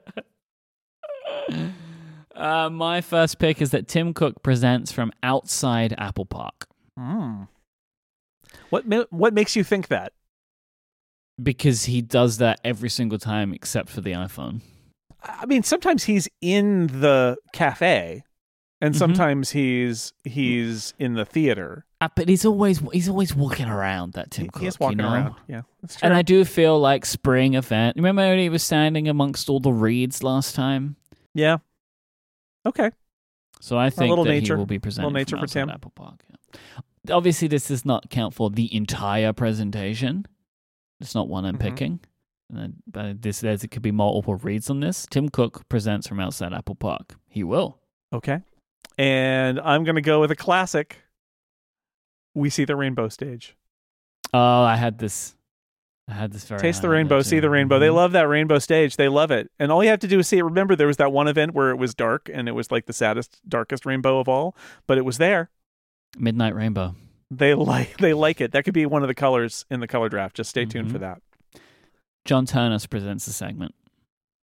uh, my first pick is that Tim Cook presents from outside Apple Park. Hmm. What ma- what makes you think that? Because he does that every single time except for the iPhone. I mean, sometimes he's in the cafe, and Mhm. sometimes he's he's in the theater. Uh, but he's always he's always walking around, that Tim He- Cook. He's walking you know? around. Yeah, that's true. And I do feel like spring event. Remember when he was standing amongst all the reeds last time? yeah. Okay. So I think little that nature. he will be presenting nature from for outside Tim. Apple Park. Yeah. Obviously, this does not count for the entire presentation. It's not one I'm Mhm. picking. Uh, but this there's it could be multiple reads on this. Tim Cook presents from outside Apple Park. He will. Okay. And I'm gonna go with a classic. We see the rainbow stage. Oh, I had this. I had this very. Taste the high rainbow, there, see too. the rainbow. They Mhm. love that rainbow stage. They love it. And all you have to do is see it. Remember, there was that one event where it was dark and it was like the saddest, darkest rainbow of all, but it was there. Midnight Rainbow. They like they like it. That could be one of the colors in the color draft. Just stay tuned Mhm. for that. John Turnus presents the segment.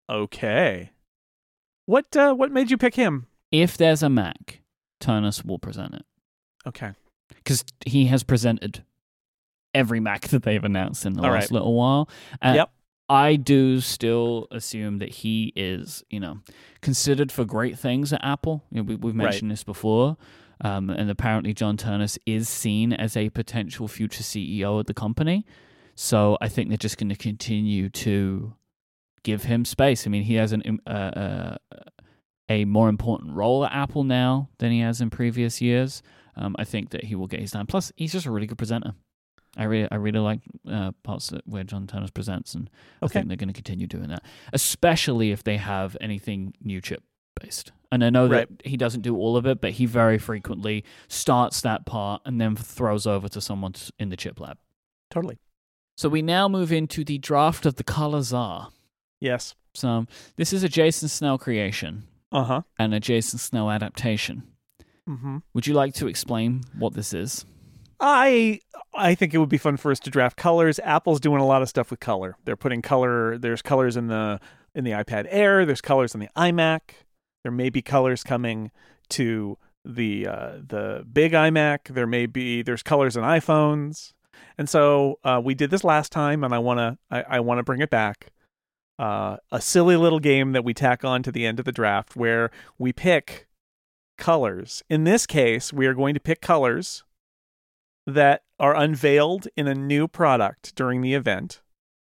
Okay. What uh, what made you pick him? If there's a Mac, Turnus will present it. Okay. Because he has presented every Mac that they've announced in the All last right. little while. And Yep. I do still assume that he is, you know, considered for great things at Apple. You know, we, we've mentioned Right. this before. Um, and apparently John Turnus is seen as a potential future C E O of the company. So I think they're just going to continue to give him space. I mean, he has an uh, uh, a more important role at Apple now than he has in previous years. Um, I think that he will get his time. Plus, he's just a really good presenter. I really, I really like uh, parts that where John Turnus presents, and I Okay. think they're going to continue doing that, especially if they have anything new chip based. And I know that Right. he doesn't do all of it, but he very frequently starts that part and then throws over to someone in the chip lab. Totally. So we now move into the draft of the Color Czar. Yes. So this is a Jason Snell creation Uh-huh. and a Jason Snell adaptation. Mm-hmm. Would you like to explain what this is? I I think it would be fun for us to draft colors. Apple's doing a lot of stuff with color. They're putting color. There's colors in the in the iPad Air. There's colors in the iMac. There may be colors coming to the uh, the big iMac. There may be there's colors in iPhones. And so uh, we did this last time, and I wanna I, I wanna bring it back. Uh, a silly little game that we tack on to the end of the draft where we pick colors. In this case, we are going to pick colors that are unveiled in a new product during the event.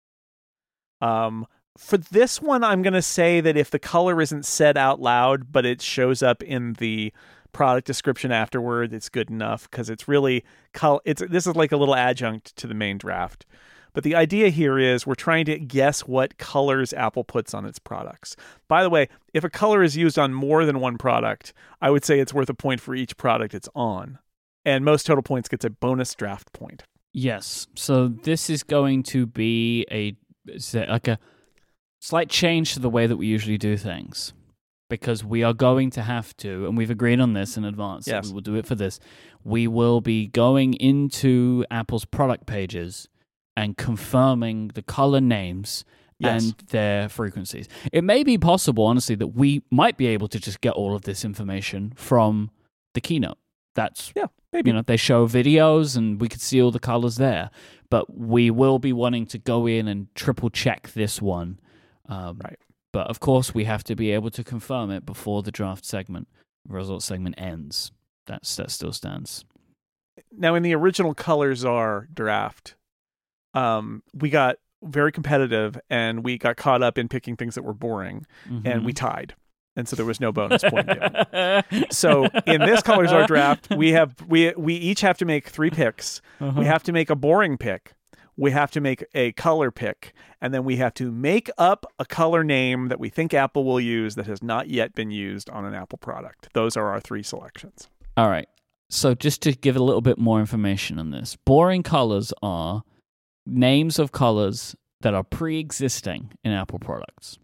Um, for this one, I'm going to say that if the color isn't said out loud, but it shows up in the product description afterward, it's good enough because it's really col- it's this is like a little adjunct to the main draft. But the idea here is we're trying to guess what colors Apple puts on its products. By the way, if a color is used on more than one product, I would say it's worth a point for each product it's on. And most total points gets a bonus draft point. Yes. So this is going to be a is it like a slight change to the way that we usually do things. Because we are going to have to, and we've agreed on this in advance, Yes. we will do it for this. We will be going into Apple's product pages and confirming the color names Yes. and their frequencies. It may be possible, honestly, that we might be able to just get all of this information from the keynote. That's, Yeah, maybe. you know, they show videos and we could see all the colors there. But we will be wanting to go in and triple check this one. Um, Right. But of course, we have to be able to confirm it before the draft segment, results segment ends. That's, that still stands. Now, in the original Color Czar draft, um, we got very competitive and we got caught up in picking things that were boring, Mm-hmm. and we tied. And so there was no bonus point given. So in this Color Czar draft, we have we we each have to make three picks. Uh-huh. We have to make a boring pick. We have to make a color pick, and then we have to make up a color name that we think Apple will use that has not yet been used on an Apple product. Those are our three selections. All right. So just to give a little bit more information on this, boring colors are names of colors that are pre-existing in Apple products.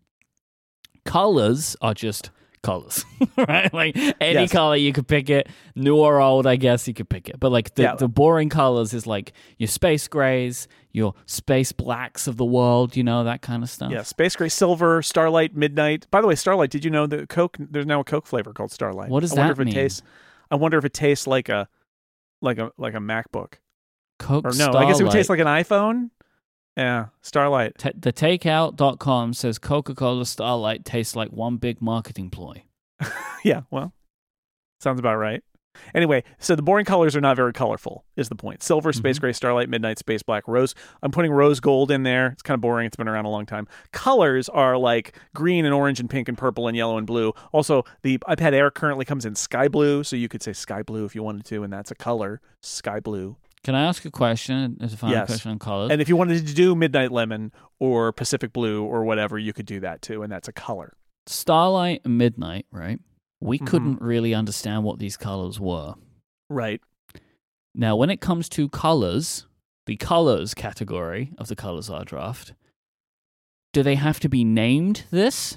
Colors are just colors, right? Like any Yes. color, you could pick it. New or old, I guess you could pick it. But like the, Yeah. the boring colors is like your space grays, your space blacks of the world, you know, that kind of stuff. Yeah, Space Gray Silver, Starlight, Midnight. By the way, Starlight, did you know that Coke, there's now a Coke flavor called Starlight? What does I wonder that if it mean? tastes I wonder if it tastes like a like a like a MacBook. Coke Or no, Starlight. I guess it would taste like an iPhone. Yeah, Starlight. Ta- the takeout dot com says Coca-Cola Starlight tastes like one big marketing ploy. Yeah, well, sounds about right. Anyway, so the boring colors are not very colorful, is the point. Silver, Space Mhm. Gray, Starlight, Midnight, Space Black, Rose. I'm putting Rose Gold in there. It's kind of boring. It's been around a long time. Colors are like green and orange and pink and purple and yellow and blue. Also, the iPad Air currently comes in sky blue, so you could say sky blue if you wanted to, and that's a color, sky blue. Can I ask a question as a final Yes. question on colors? And if you wanted to do Midnight Lemon or Pacific Blue or whatever, you could do that too, and that's a color. Starlight and Midnight, right? We Mhm. couldn't really understand what these colors were. Right. Now, when it comes to colors, the colors category of the Colors Are draft, do they have to be named this?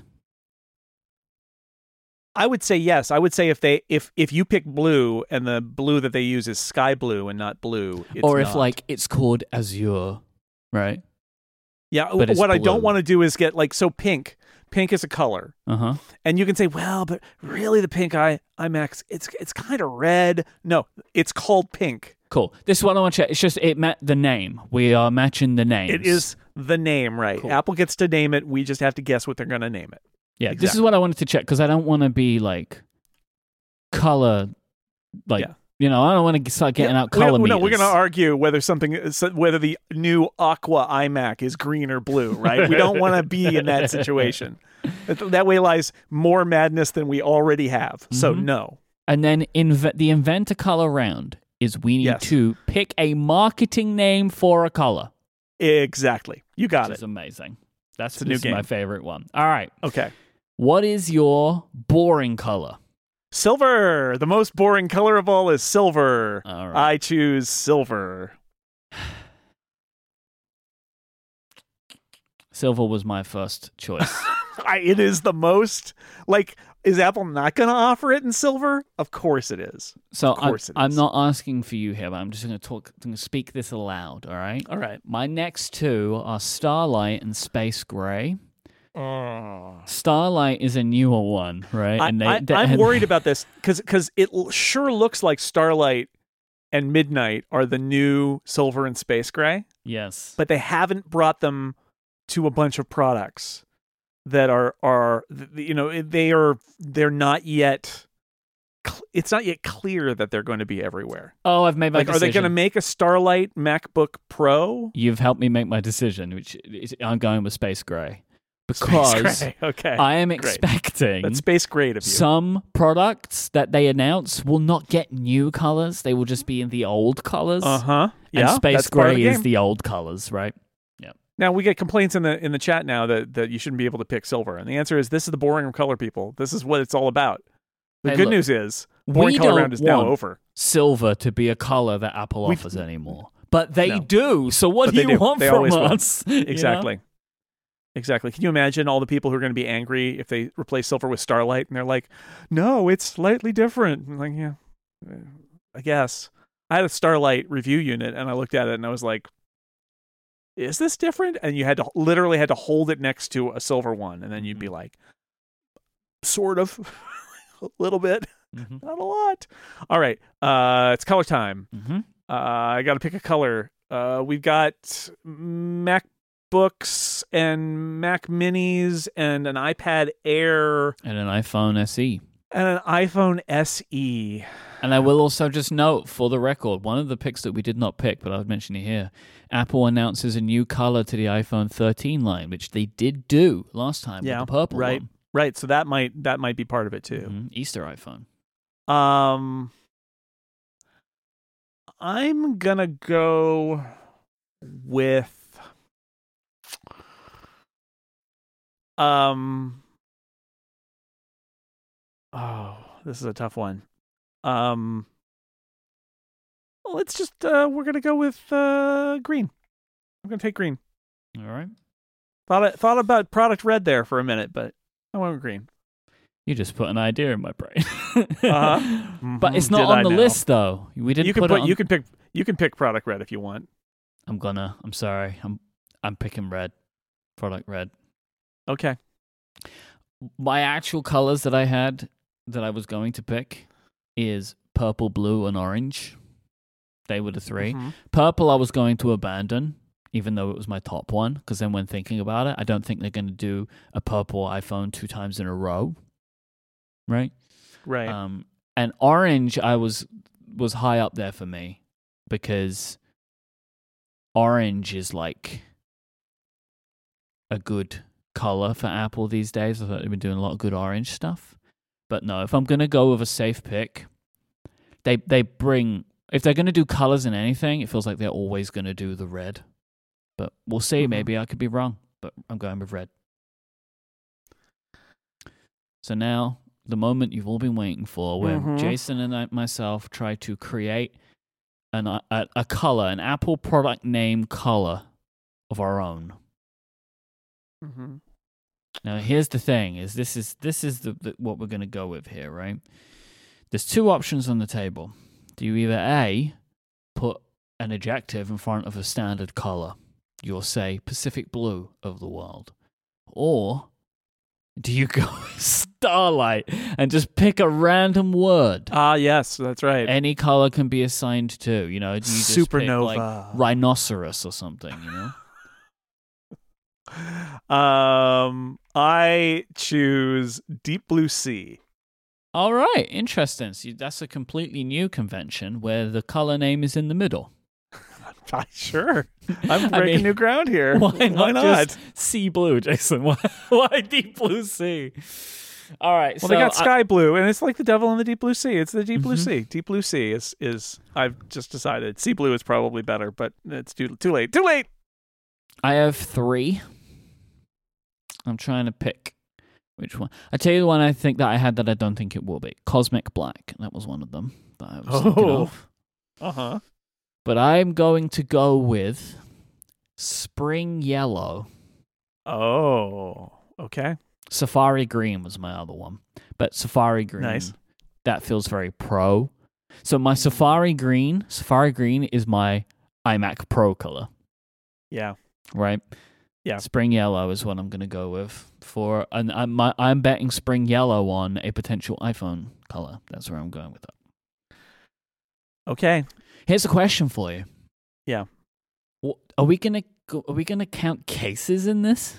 I would say yes. I would say if they if if you pick blue and the blue that they use is sky blue and not blue, it's or if not. like it's called Azure, right? yeah. but it's What I blue. don't want to do is get like so pink. Pink is a color. Uh-huh. And you can say, well, but really the pink I, IMAX, it's it's kind of red. No, it's called pink. Cool. This is what I want to check. It's just it met the name. We are matching the names. It is the name, right? Cool. Apple gets to name it. We just have to guess what they're going to name it. Yeah, exactly. This is what I wanted to check because I don't want to be like color, like, yeah. you know, I don't want to start getting yeah. out color we meters. No, we're going to argue whether something, whether the new Aqua iMac is green or blue, right? We don't want to be in that situation. That way lies more madness than we already have. So mm-hmm. no. And then inv- the inventor color round is we need yes. to pick a marketing name for a color. Exactly. You got which it. It's amazing. That's a new game. my favorite one. All right. Okay. What is your boring color? Silver. The most boring color of all is silver. All right. I choose silver. Silver was my first choice. I, it is the most, like, is Apple not going to offer it in silver? Of course it is. So of course I'm, it is. I'm not asking for you here, but I'm just going to talk, going to speak this aloud, all right? All right. My next two are Starlight and Space Gray. Oh. Starlight is a newer one, right? I, and they, I, they, I'm and, worried about this because because it l- sure looks like Starlight and Midnight are the new silver and space gray, Yes. but they haven't brought them to a bunch of products that are are you know they are they're not yet. It's not yet clear that they're going to be everywhere. Oh, I've made my like, decision. are they going to make a Starlight MacBook Pro? You've helped me make my decision, which is, I'm going with Space Gray. Because Space Gray. Okay. I am Great. expecting That's space grade of you. some products that they announce will not get new colors. They will just be in the old colors. Uh-huh. Yeah. And Space that's part of Gray the is game. the old colors, right? Yeah. Now we get complaints in the in the chat now that, that you shouldn't be able to pick silver. And the answer is this is the boring color, people. This is what it's all about. The Hey, good look, news is boring we color don't round is now want over. silver to be a color that Apple We- offers anymore. But they No. do. So what But do they you do. want They from always will. us? You know? Exactly. Exactly. Can you imagine all the people who are going to be angry if they replace silver with Starlight and they're like, no, it's slightly different. I'm like, yeah, I guess. I had a Starlight review unit and I looked at it and I was like, is this different? And you had to literally had to hold it next to a silver one. And then you'd be like, sort of, a little bit, Mm-hmm. not a lot. All right. Uh, it's color time. Mm-hmm. Uh, I got to pick a color. Uh, we've got MacBooks and Mac Minis and an iPad Air And an iPhone S E. and an iPhone S E. And I will also just note, for the record, one of the picks that we did not pick, but I would mention it here, Apple announces a new color to the iPhone thirteen line, which they did do last time Yeah, with the purple right. one. Right. So that might that might be part of it too. Mhm. Easter iPhone. Um, I'm gonna go with um. Oh, this is a tough one. Um, let's just uh, we're gonna go with uh green. I'm gonna take green. All right. Thought I, thought about product red there for a minute, but I went with green. You just put an idea in my brain. Uh-huh. But it's Mhm. not Did on I the now? list, though. We didn't You can put, put it on... you can pick you can pick product red if you want. I'm gonna. I'm sorry. I'm I'm picking red. Product red. Okay. My actual colors that I had that I was going to pick is purple, blue, and orange. They were the 3 Mhm. Purple I was going to abandon, even though it was my top one, because then when thinking about it, I don't think they're going to do a purple iPhone two times in a row. Right? Right. Um, and orange I was was high up there for me because orange is like a good color for Apple these days. I thought they've been doing a lot of good orange stuff. But no, if I'm going to go with a safe pick, they they bring... If they're going to do colors in anything, it feels like they're always going to do the red. But we'll see. Mm-hmm. Maybe I could be wrong. But I'm going with red. So now, the moment you've all been waiting for, where Mhm. Jason and I, myself try to create an, a, a color, an Apple product name color of our own. Mm-hmm. Now, here's the thing: is this is this is the, the what we're going to go with here, right? There's two options on the table. Do you either A, put an adjective in front of a standard color, you'll say Pacific blue of the world, or Do you go Starlight and just pick a random word? Ah, yes, that's right. Any color can be assigned to. You know, do you just Supernova. pick like rhinoceros or something? You know. Um, I choose Deep Blue Sea. All right, interesting. So that's a completely new convention where the color name is in the middle. Sure, I'm breaking I mean, new ground here. Why not, why not? just sea blue, Jason? Why, why Deep Blue Sea? All right. Well, so they got I, Sky Blue, and it's like the devil in the Deep Blue Sea. It's the Deep Blue Mm-hmm. Sea. Deep Blue Sea is is. I've just decided Sea Blue is probably better, but it's too too late. Too late. I have three. I'm trying to pick which one. I tell you the one I think that I had that I don't think it will be. Cosmic Black. That was one of them that I was thinking Oh. of. Uh huh. But I'm going to go with Spring Yellow. Oh. Okay. Safari Green was my other one. But Safari Green, Nice. that feels very pro. So my Safari Green, Safari Green is my iMac Pro color, Yeah. right? Yeah. Spring Yellow is what I'm going to go with for, and I'm, my, I'm betting Spring Yellow on a potential iPhone color. That's where I'm going with that. Okay. Here's a question for you. Yeah. Wh- Are we gonna go, are we gonna count cases in this?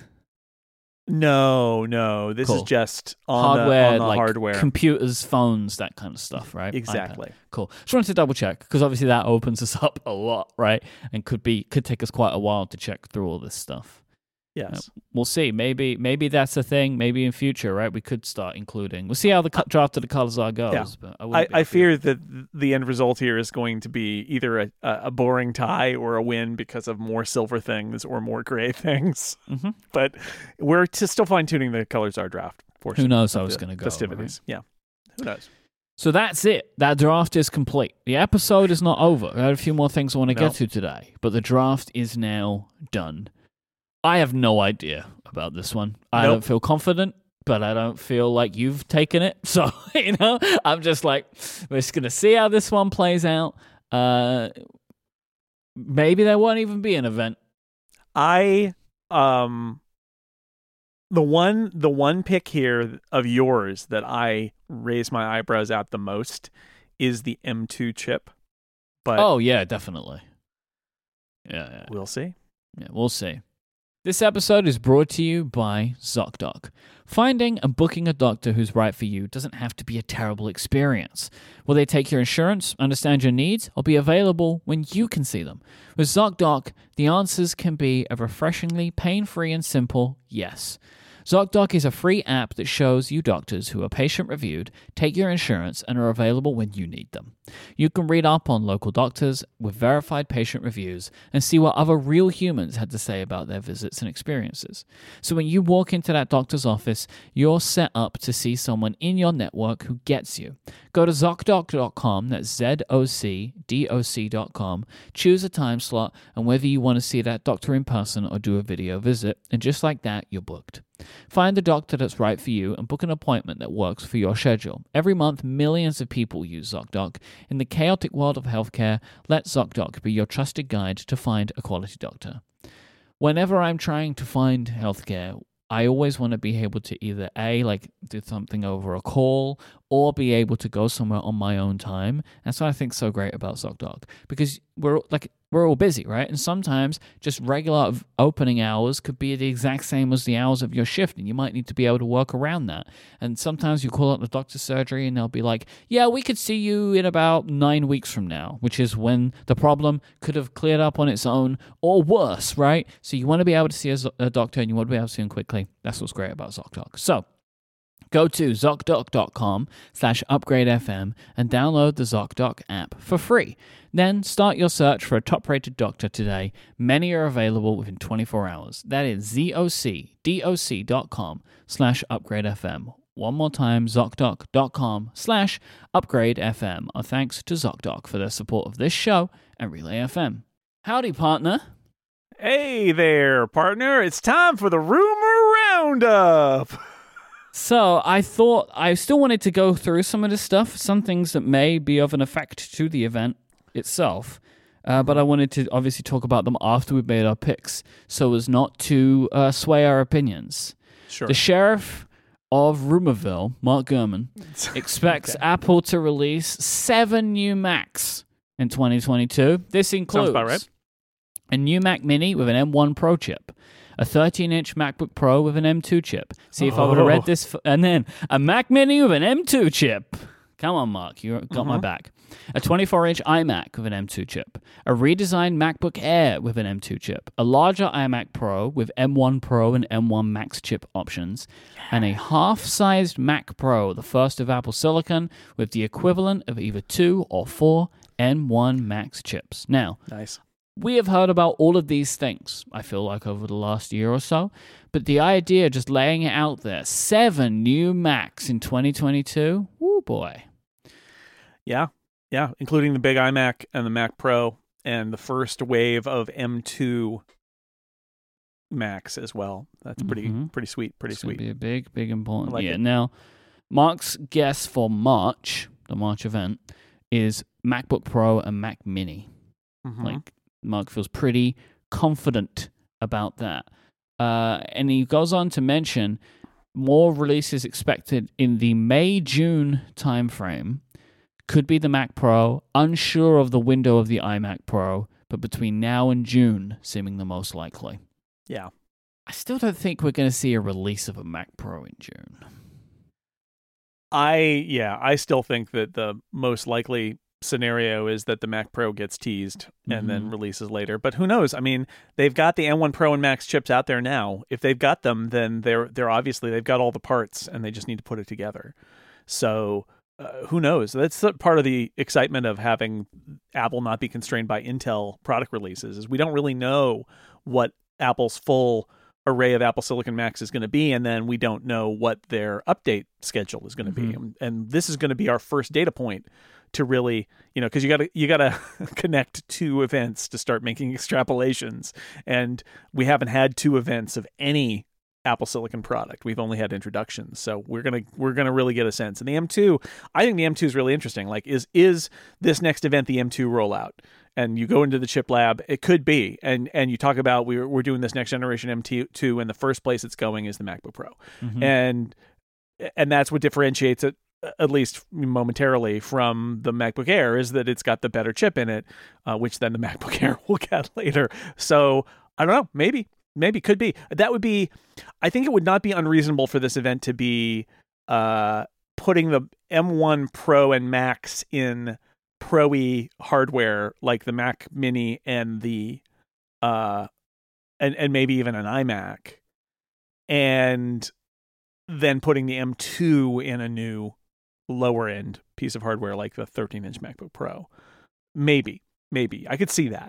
No, no. This Cool. is just on hardware, the, on the like hardware. computers, phones, that kind of stuff, right? Exactly. iPad. Cool. Just wanted to double check because obviously that opens us up a lot, right? And could be could take us quite a while to check through all this stuff. Yes. We'll see. Maybe maybe that's a thing. Maybe in future, right? We could start including. We'll see how the cut draft of the colors are goes. Yeah. But I, I, wouldn't be I able to- fear that the end result here is going to be either a, a boring tie or a win because of more silver things or more gray things. Mhm. But we're to still fine tuning the colors our draft portion. Who knows how of it's the going to go? Festivities. Yeah. Who knows? So that's it. That draft is complete. The episode is not over. I had a few more things I want to No. get to today, but the draft is now done. I have no idea about this one. I Nope. don't feel confident, but I don't feel like you've taken it. So, you know, I'm just like, we're just going to see how this one plays out. Uh, maybe there won't even be an event. I um the one the one pick here of yours that I raise my eyebrows at the most is the M two chip. But Oh, yeah, definitely. Yeah, yeah. we'll see. Yeah, we'll see. This episode is brought to you by ZocDoc. Finding and booking a doctor who's right for you doesn't have to be a terrible experience. Will they take your insurance, understand your needs, or be available when you can see them? With ZocDoc, the answers can be a refreshingly pain-free and simple yes. ZocDoc is a free app that shows you doctors who are patient-reviewed, take your insurance, and are available when you need them. You can read up on local doctors with verified patient reviews and see what other real humans had to say about their visits and experiences. So when you walk into that doctor's office, you're set up to see someone in your network who gets you. Go to ZocDoc dot com, that's Z O C D O C dot com, choose a time slot, and whether you want to see that doctor in person or do a video visit, and just like that, you're booked. Find the doctor that's right for you and book an appointment that works for your schedule. Every month, millions of people use ZocDoc. In the chaotic world of healthcare, let ZocDoc be your trusted guide to find a quality doctor. Whenever I'm trying to find healthcare, I always want to be able to either A, like do something over a call, or be able to go somewhere on my own time. That's what I think is so great about ZocDoc, because we're like we're all busy, right? And sometimes just regular opening hours could be the exact same as the hours of your shift, and you might need to be able to work around that. And sometimes you call up the doctor's surgery, and they'll be like, yeah, we could see you in about nine weeks from now, which is when the problem could have cleared up on its own, or worse, right? So you want to be able to see a, a doctor, and you want to be able to see him quickly. That's what's great about ZocDoc. So go to ZocDoc dot com slash upgrade F M and download the ZocDoc app for free. Then start your search for a top-rated doctor today. Many are available within twenty-four hours. That is ZocDoc dot com slash upgrade F M. One more time, ZocDoc dot com slash upgrade F M. Our thanks to ZocDoc for their support of this show and Relay F M. Howdy, partner. Hey there, partner. It's time for the rumor roundup. So I thought I still wanted to go through some of this stuff, some things that may be of an effect to the event itself, uh, but I wanted to obviously talk about them after we've made our picks so as not to uh, sway our opinions. Sure. The sheriff of Rumorville, Mark Gurman, expects okay. Apple to release seven new Macs in twenty twenty-two. This includes right. a new Mac Mini with an M one Pro chip, a thirteen-inch MacBook Pro with an M two chip. See, if oh. I would have read this, f- and then a Mac Mini with an M two chip. Come on, Mark, you got mm-hmm. my back. A twenty-four-inch iMac with an M two chip, a redesigned MacBook Air with an M two chip, a larger iMac Pro with M one Pro and M one Max chip options, yes. and a half-sized Mac Pro, the first of Apple Silicon, with the equivalent of either two or four M one Max chips. Now, nice. We have heard about all of these things, I feel like, over the last year or so, but the idea, just laying it out there, seven new Macs in twenty twenty-two, woo boy. Yeah, yeah, including the big iMac and the Mac Pro and the first wave of M two Macs as well. That's pretty mm-hmm. pretty sweet, pretty it's sweet. Be a big, big important like year. It. Now, Mark's guess for March, the March event, is MacBook Pro and Mac Mini. Mm-hmm. Like, Mark feels pretty confident about that. Uh, and he goes on to mention more releases expected in the May-June timeframe. Could be the Mac Pro, unsure of the window of the iMac Pro, but between now and June, seeming the most likely. Yeah. I still don't think we're going to see a release of a Mac Pro in June. I, yeah, I still think that the most likely scenario is that the Mac Pro gets teased and mm-hmm. then releases later. But who knows? I mean, they've got the M one Pro and Max chips out there now. If they've got them, then they're they're obviously they've got all the parts and they just need to put it together. So uh, who knows? That's part of the excitement of having Apple not be constrained by Intel product releases, is we don't really know what Apple's full array of Apple Silicon Macs is going to be, and then we don't know what their update schedule is going to mm-hmm. be. And this is going to be our first data point to really, you know, because you got to you got to connect two events to start making extrapolations, and we haven't had two events of any Apple Silicon product. We've only had introductions, so we're gonna we're gonna really get a sense. And the M two, I think the M two is really interesting. Like, is is this next event the M two rollout? And you go into the chip lab, it could be, and and you talk about we're we're doing this next generation M two, and the first place it's going is the MacBook Pro, mm-hmm. and and that's what differentiates it, at least momentarily, from the MacBook Air, is that it's got the better chip in it, uh, which then the MacBook Air will get later. So I don't know, maybe, maybe could be. That would be, I think it would not be unreasonable for this event to be uh, putting the M one Pro and Max in Pro-y hardware like the Mac Mini and the uh, and and maybe even an iMac, and then putting the M two in a new lower end piece of hardware like the thirteen inch MacBook Pro. Maybe, maybe I could see that.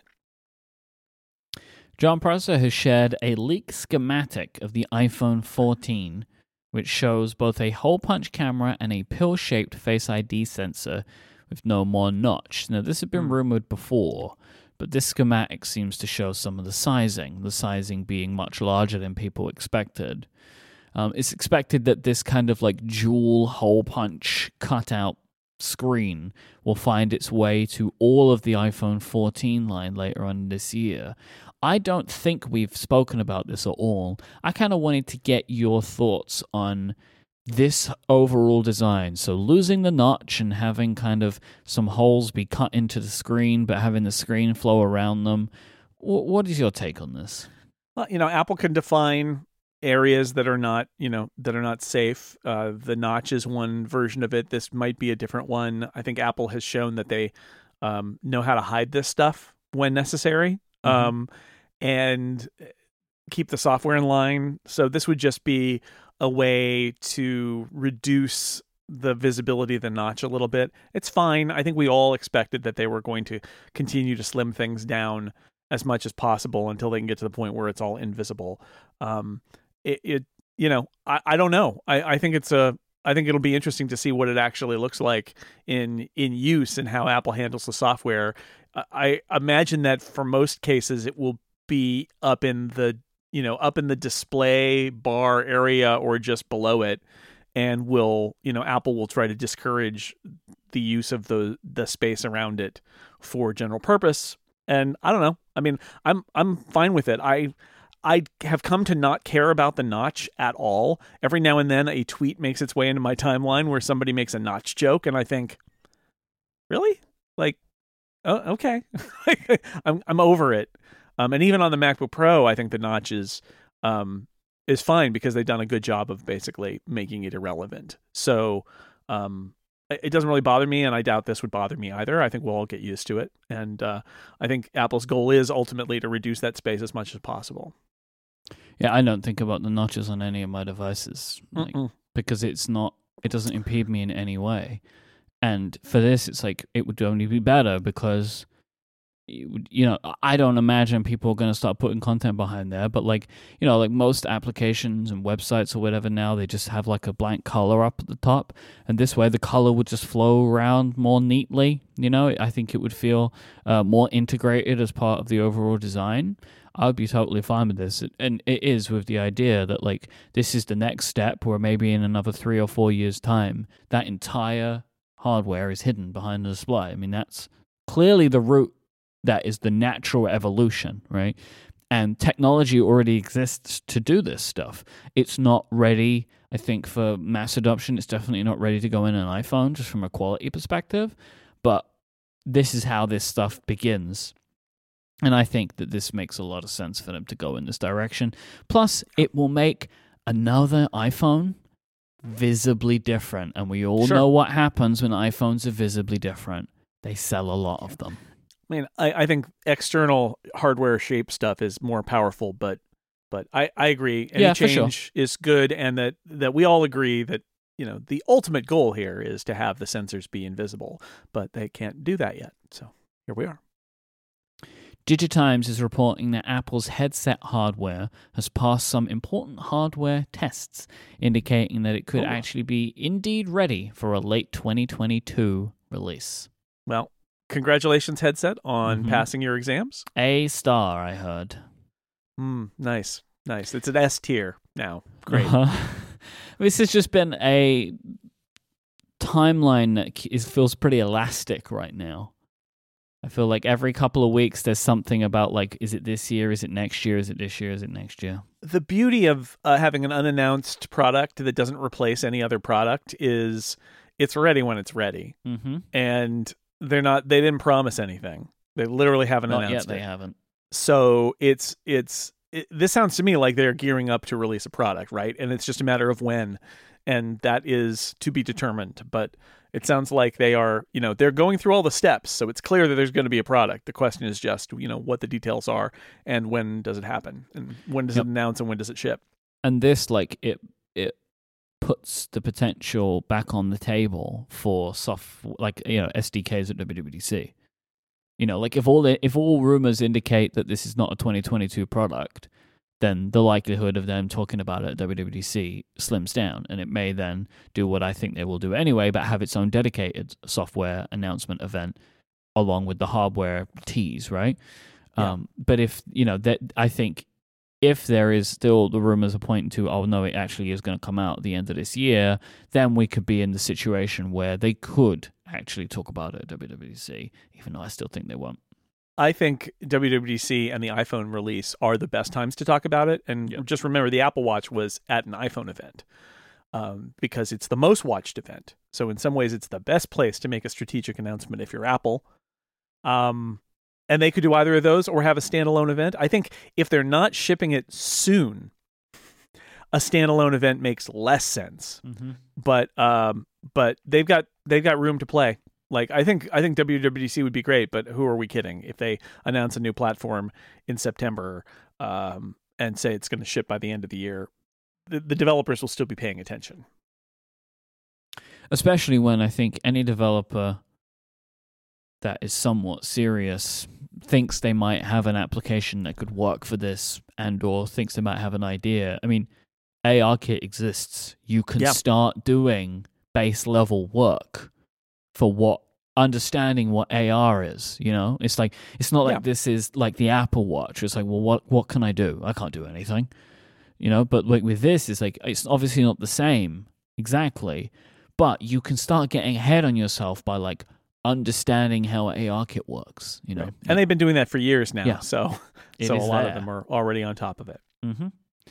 John Prosser has shared a leaked schematic of the iPhone fourteen, which shows both a hole punch camera and a pill-shaped Face I D sensor with no more notch. Now, this had been rumored before, but this schematic seems to show some of the sizing, the sizing being much larger than people expected. Um, it's expected that this kind of like dual hole punch cutout screen will find its way to all of the iPhone fourteen line later on this year. I don't think we've spoken about this at all. I kind of wanted to get your thoughts on this overall design. So losing the notch and having kind of some holes be cut into the screen, but having the screen flow around them. W- what is your take on this? Well, you know, Apple can define areas that are not, you know, that are not safe. Uh, the notch is one version of it. This might be a different one. I think Apple has shown that they um, know how to hide this stuff when necessary, mm-hmm. um, and keep the software in line. So this would just be a way to reduce the visibility of the notch a little bit. It's fine. I think we all expected that they were going to continue to slim things down as much as possible until they can get to the point where it's all invisible. Um, it, it, you know, I, I don't know. I, I think it's a, I think it'll be interesting to see what it actually looks like in, in use and how Apple handles the software. I, I imagine that for most cases, it will be up in the, you know, up in the display bar area or just below it, and will, you know, Apple will try to discourage the use of the the space around it for general purpose. And I don't know. I mean, I'm I'm fine with it. I I have come to not care about the notch at all. Every now and then a tweet makes its way into my timeline where somebody makes a notch joke, and I think, really? Like, oh, okay. I'm I'm over it. Um, and even on the MacBook Pro, I think the notch is um, is fine because they've done a good job of basically making it irrelevant. So um, it doesn't really bother me, and I doubt this would bother me either. I think we'll all get used to it. And uh, I think Apple's goal is ultimately to reduce that space as much as possible. Yeah, I don't think about the notches on any of my devices like, because it's not, it doesn't impede me in any way. And for this, it's like, it would only be better because, you know, I don't imagine people are going to start putting content behind there, but like, you know, like most applications and websites or whatever now, they just have like a blank color up at the top. And this way the color would just flow around more neatly. You know, I think it would feel uh, more integrated as part of the overall design. I would be totally fine with this. And it is with the idea that like this is the next step where maybe in another three or four years time, that entire hardware is hidden behind the display. I mean, that's clearly the route that is the natural evolution, right? And technology already exists to do this stuff. It's not ready, I think, for mass adoption. It's definitely not ready to go in an iPhone just from a quality perspective. But this is how this stuff begins. And I think that this makes a lot of sense for them to go in this direction. Plus, it will make another iPhone visibly different. And we all Sure. know what happens when iPhones are visibly different. They sell a lot of them. I mean, I, I think external hardware shape stuff is more powerful, but but I, I agree. Any Yeah, for change sure. is good, and that, that we all agree that, you know, the ultimate goal here is to have the sensors be invisible, but they can't do that yet. So here we are. Digitimes is reporting that Apple's headset hardware has passed some important hardware tests, indicating that it could Oh. actually be indeed ready for a late twenty twenty-two release. Well, congratulations, headset, on Mhm. passing your exams. A star, I heard. Mm, nice, nice. It's an S tier now. Great. Uh-huh. This has just been a timeline that is, feels pretty elastic right now. I feel like every couple of weeks there's something about like, is it this year? Is it next year? Is it this year? Is it next year? The beauty of uh, having an unannounced product that doesn't replace any other product is it's ready when it's ready. Mm-hmm. And they're not, they didn't promise anything. They literally haven't Not announced yet, it. they haven't. So it's, it's, it, this sounds to me like they're gearing up to release a product, right? And it's just a matter of when. And that is to be determined. But it sounds like they are, you know, they're going through all the steps. So it's clear that there's going to be a product. The question is just, you know, what the details are and when does it happen and when does Yep. it announce and when does it ship? And this, like, it it puts the potential back on the table for soft, like, you know, S D Ks at W W D C. You know, like if all the, if all rumors indicate that this is not a twenty twenty-two product, then the likelihood of them talking about it at W W D C slims down, and it may then do what I think they will do anyway, but have its own dedicated software announcement event along with the hardware tease, right? Yeah. Um, but if, you know, that I think if there is still the rumors are pointing to, oh no, it actually is going to come out at the end of this year, then we could be in the situation where they could actually talk about it at W W D C, even though I still think they won't. I think W W D C and the iPhone release are the best times to talk about it. And Yeah. just remember, the Apple Watch was at an iPhone event um, because it's the most watched event. So in some ways, it's the best place to make a strategic announcement if you're Apple. Um, and they could do either of those or have a standalone event. I think if they're not shipping it soon, a standalone event makes less sense. Mm-hmm. But um, but they've got they've got room to play. Like I think I think W W D C would be great, but who are we kidding? If they announce a new platform in September um, and say it's going to ship by the end of the year, the, the developers will still be paying attention. Especially when I think any developer that is somewhat serious thinks they might have an application that could work for this and or thinks they might have an idea. I mean, ARKit exists. You can Yeah. start doing base level work for what understanding what A R is, you know? It's like it's not like Yeah. this is like the Apple Watch. It's like, well, what what can I do? I can't do anything. You know, but like with this, it's like it's obviously not the same exactly, but you can start getting ahead on yourself by like understanding how ARKit works, you know. Right. And they've been doing that for years now. Yeah. So It so a is lot there. of them are already on top of it. Mm-hmm.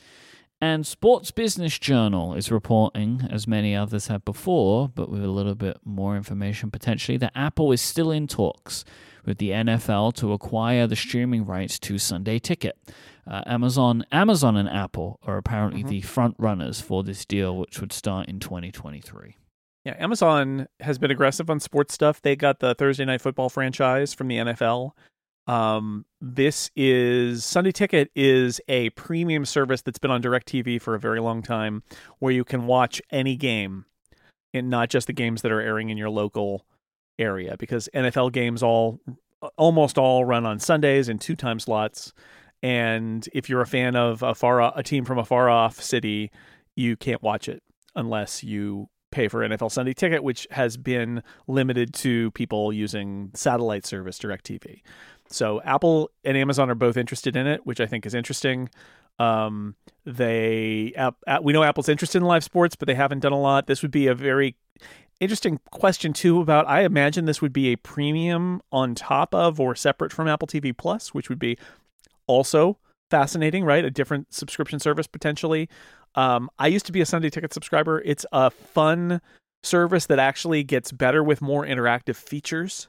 And Sports Business Journal is reporting, as many others have before, but with a little bit more information potentially, that Apple is still in talks with the N F L to acquire the streaming rights to Sunday Ticket. Uh, Amazon, Amazon and Apple are apparently mm-hmm. the front runners for this deal, which would start in twenty twenty-three. Yeah, Amazon has been aggressive on sports stuff. They got the Thursday Night Football franchise from the N F L. Um, this is Sunday Ticket is a premium service that's been on DirecTV for a very long time, where you can watch any game, and not just the games that are airing in your local area, because N F L games all almost all run on Sundays in two time slots. And if you're a fan of a far a team from a far off city, you can't watch it unless you pay for N F L Sunday Ticket, which has been limited to people using satellite service DirecTV. So Apple and Amazon are both interested in it, which I think is interesting. Um, they app, we know Apple's interested in live sports, but they haven't done a lot. This would be a very interesting question too about, I imagine this would be a premium on top of or separate from Apple T V Plus, which would be also fascinating, right? A different subscription service potentially. Um, I used to be a Sunday Ticket subscriber. It's a fun service that actually gets better with more interactive features.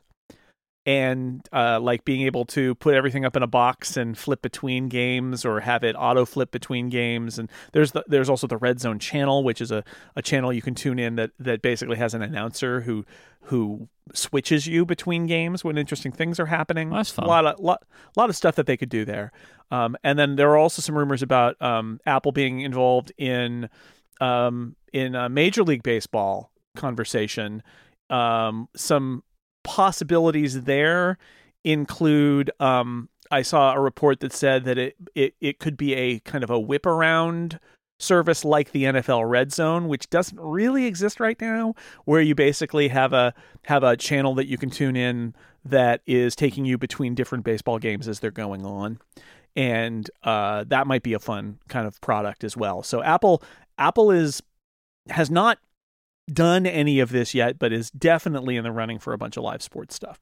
And uh, like being able to put everything up in a box and flip between games, or have it auto flip between games. And there's the, there's also the Red Zone channel, which is a, a channel you can tune in that that basically has an announcer who who switches you between games when interesting things are happening. That's fun. A lot of lot lot of stuff that they could do there. Um, and then there are also some rumors about um, Apple being involved in um, in a Major League Baseball conversation. Um, some possibilities there include, um, I saw a report that said that it, it, it could be a kind of a whip around service like the N F L Red Zone, which doesn't really exist right now, where you basically have a have a channel that you can tune in that is taking you between different baseball games as they're going on. And uh, that might be a fun kind of product as well. So Apple Apple is has not done any of this yet, but is definitely in the running for a bunch of live sports stuff.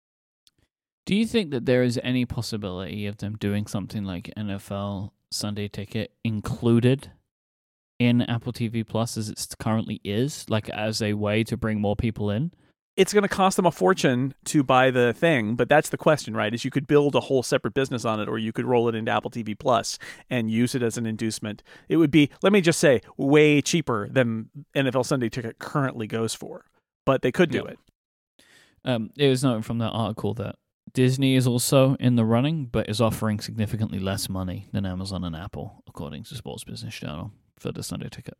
Do you think that there is any possibility of them doing something like N F L Sunday Ticket included in Apple T V Plus as it currently is, like as a way to bring more people in? It's going to cost them a fortune to buy the thing, but that's the question, right? Is you could build a whole separate business on it, or you could roll it into Apple T V Plus and use it as an inducement. It would be, let me just say, way cheaper than N F L Sunday Ticket currently goes for, but they could do yeah. it. Um, it was noted from that article that Disney is also in the running, but is offering significantly less money than Amazon and Apple, according to Sports Business Journal, for the Sunday Ticket.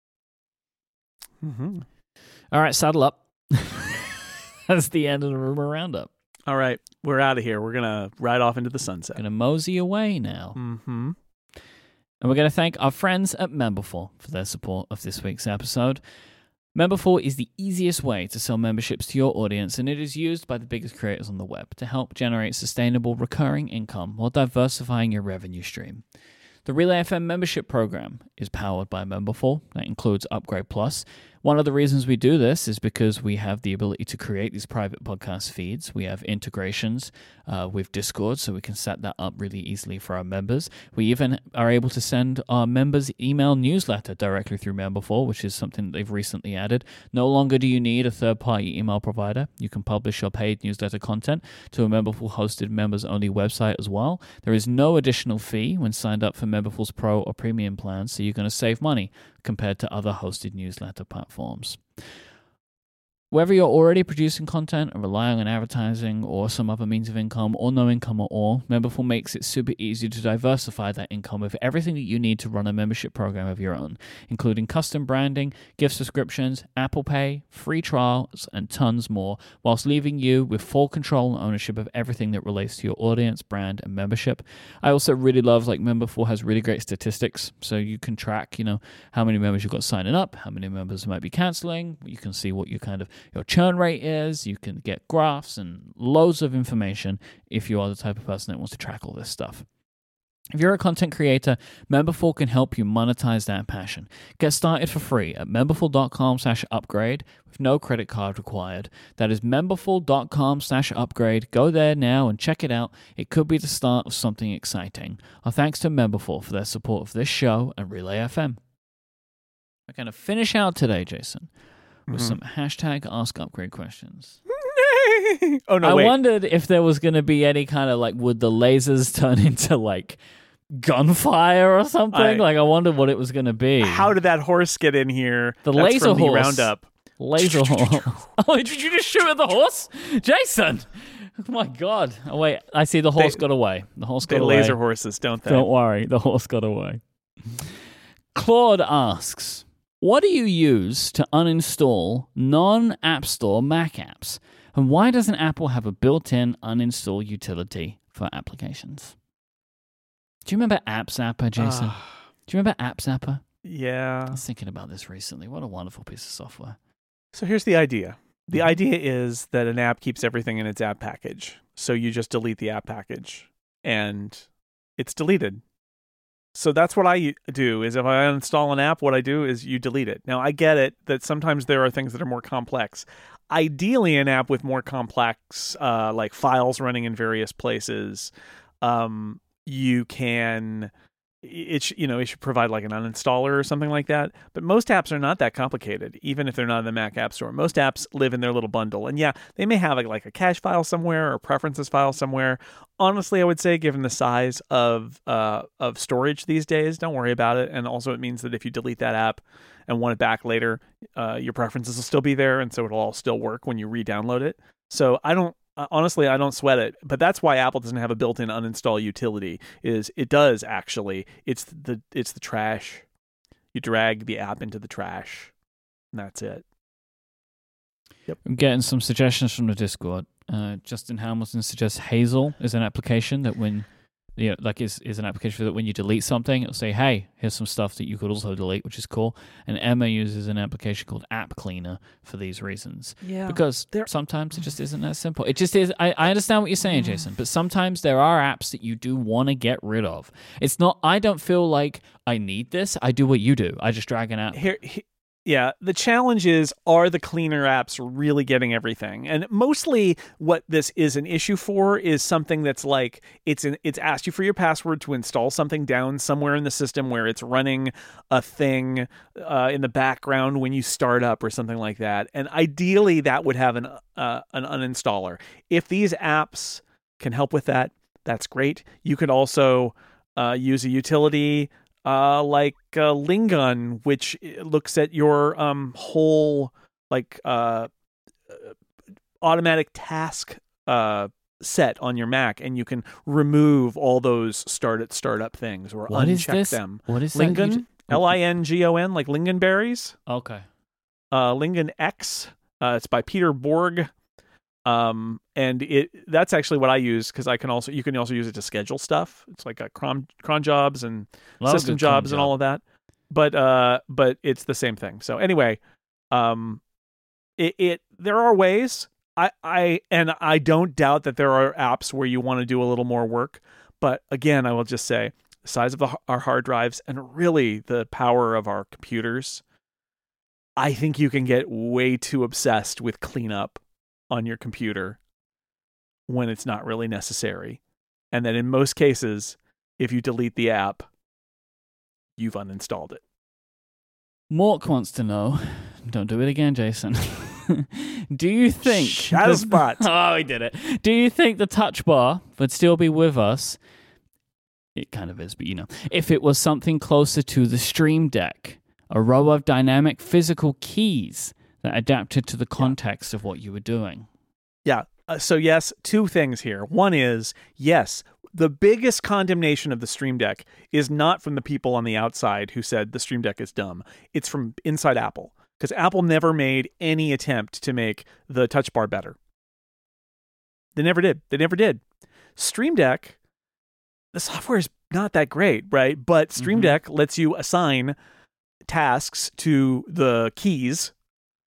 Mm-hmm. All right, saddle up. That's the end of the Rumor Roundup. All right, we're out of here. We're going to ride off into the sunset. Going to mosey away now. Mm-hmm. And we're going to thank our friends at Memberful for their support of this week's episode. Memberful is the easiest way to sell memberships to your audience, and it is used by the biggest creators on the web to help generate sustainable recurring income while diversifying your revenue stream. The Relay F M membership program is powered by Memberful. That includes Upgrade Plus. One of the reasons we do this is because we have the ability to create these private podcast feeds. We have integrations uh, with Discord, so we can set that up really easily for our members. We even are able to send our members email newsletter directly through Memberful, which is something that they've recently added. No longer do you need a third-party email provider. You can publish your paid newsletter content to a Memberful-hosted members-only website as well. There is no additional fee when signed up for Memberful's Pro or Premium plans, so you're going to save money compared to other hosted newsletter platforms. Whether you're already producing content or relying on advertising or some other means of income or no income at all, Memberful makes it super easy to diversify that income with everything that you need to run a membership program of your own, including custom branding, gift subscriptions, Apple Pay, free trials, and tons more, whilst leaving you with full control and ownership of everything that relates to your audience, brand, and membership. I also really love, like, Memberful has really great statistics, so you can track, you know, how many members you've got signing up, how many members might be canceling. You can see what you kind of your churn rate is. You can get graphs and loads of information if you are the type of person that wants to track all this stuff. If you're a content creator, Memberful can help you monetize that passion. Get started for free at memberful.com slash upgrade with no credit card required. That is memberful.com slash upgrade. Go there now and check it out. It could be the start of something exciting. Our thanks to Memberful for their support of this show and Relay F M. We're going to finish out today, Jason, with mm-hmm. some hashtag Ask Upgrade questions. oh, no, I wait. wondered if there was going to be any kind of like, would the lasers turn into like gunfire or something? I, like, I wondered what it was going to be. How did that horse get in here? The That's laser from horse. The roundup. Laser horse. Oh, did you just shoot at the horse? Jason! Oh, my God. Oh, wait. I see the horse they, got away. The horse got they away. Laser horses, don't they? Don't worry. The horse got away. Claude asks, what do you use to uninstall non-App Store Mac apps? And why doesn't Apple have a built-in uninstall utility for applications? Do you remember App Zapper, Jason? Uh, do you remember App Zapper? Yeah. I was thinking about this recently. What a wonderful piece of software. So here's the idea. The idea is that an app keeps everything in its app package. So you just delete the app package and it's deleted. So that's what I do, is if I uninstall an app, what I do is you delete it. Now, I get it that sometimes there are things that are more complex. Ideally, an app with more complex, uh, like files running in various places, um, you can, it sh- you know, it should provide like an uninstaller or something like that. But most apps are not that complicated, even if they're not in the Mac App Store. Most apps live in their little bundle. And yeah, they may have like, like a cache file somewhere or a preferences file somewhere. Honestly, I would say, given the size of uh, of storage these days, don't worry about it. And also, it means that if you delete that app and want it back later, uh, your preferences will still be there, and so it'll all still work when you re-download it. So I don't, honestly, I don't sweat it. But that's why Apple doesn't have a built-in uninstall utility. Is it does actually? It's the it's the trash. You drag the app into the trash, and that's it. Yep. I'm getting some suggestions from the Discord. Uh, Justin Hamilton suggests Hazel is an application that when, you know, like is is an application that when you delete something, it'll say, "Hey, here's some stuff that you could also delete," which is cool. And Emma uses an application called App Cleaner for these reasons. Yeah, because sometimes it just isn't that simple. It just is. I, I understand what you're saying, Jason, but sometimes there are apps that you do want to get rid of. It's not. I don't feel like I need this. I do what you do. I just drag an app. Here. here- Yeah, the challenge is, are the cleaner apps really getting everything? And mostly what this is an issue for is something that's like, it's an, it's asked you for your password to install something down somewhere in the system where it's running a thing uh, in the background when you start up or something like that. And ideally, that would have an uh, an uninstaller. If these apps can help with that, that's great. You could also uh, use a utility Uh, like uh, Lingun, which looks at your um whole like uh automatic task uh set on your Mac, and you can remove all those start at startup things or what uncheck is this? them. What is Lingun? that? L I N G O N, like lingonberries. Okay. Uh, Lingun X. Uh, it's by Peter Borg. Um, and it that's actually what I use, because I can also you can also use it to schedule stuff. It's like a cron, cron jobs and Love system jobs and job. all of that. But uh, but it's the same thing. So anyway, um, it, it there are ways. I I and I don't doubt that there are apps where you want to do a little more work. But again, I will just say the size of the, our hard drives and really the power of our computers. I think you can get way too obsessed with cleanup on your computer when it's not really necessary. And that in most cases, if you delete the app, you've uninstalled it. Mork wants to know, don't do it again, Jason. Do you think... Shadow spot. Oh, he did it. Do you think the touch bar would still be with us? It kind of is, but you know. If it was something closer to the Stream Deck, a row of dynamic physical keys that adapted to the context yeah. of what you were doing. Yeah. Uh, so yes, two things here. One is, yes, the biggest condemnation of the Stream Deck is not from the people on the outside who said the Stream Deck is dumb. It's from inside Apple, because Apple never made any attempt to make the touch bar better. They never did. They never did. Stream Deck, the software is not that great, right? But Stream mm-hmm. Deck lets you assign tasks to the keys,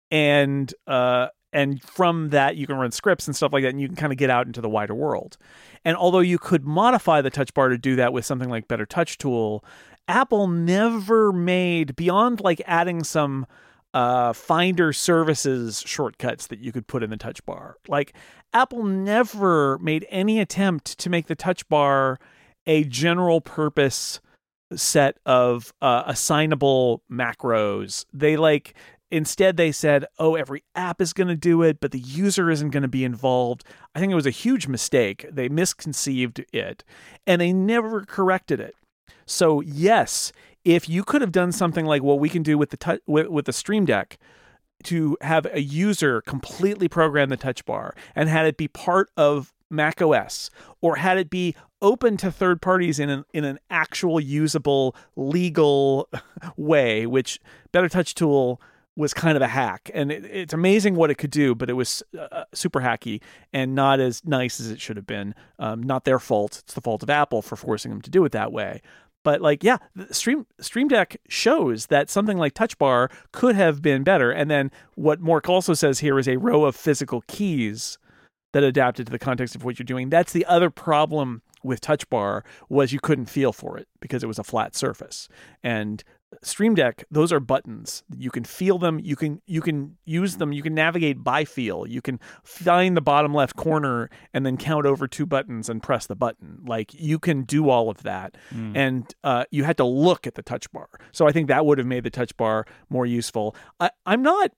and uh, and from that you can run scripts and stuff like that, and you can kind of get out into the wider world. And although you could modify the touch bar to do that with something like Better Touch Tool, Apple never made, beyond like adding some uh, Finder services shortcuts that you could put in the touch bar, like Apple never made any attempt to make the touch bar a general purpose set of uh, assignable macros. They like, instead they said, oh, every app is going to do it, but the user isn't going to be involved. I think it was a huge mistake. They misconceived it, and they never corrected it. So yes, if you could have done something like what we can do with the tu- with, with the Stream Deck, to have a user completely program the touch bar and had it be part of macOS, or had it be open to third parties in an in an actual usable legal way, which Better Touch Tool was kind of a hack, and it, it's amazing what it could do, but it was uh, super hacky and not as nice as it should have been. Um, not their fault; it's the fault of Apple for forcing them to do it that way. But like, yeah, the Stream Stream Deck shows that something like Touch Bar could have been better. And then what Mork also says here is a row of physical keys that adapted to the context of what you're doing. That's the other problem with Touch Bar, was you couldn't feel for it because it was a flat surface. And Stream Deck, those are buttons. You can feel them. You can you can use them. You can navigate by feel. You can find the bottom left corner and then count over two buttons and press the button. Like, you can do all of that. Mm. And uh, you had to look at the touch bar. So I think that would have made the touch bar more useful. I, I'm not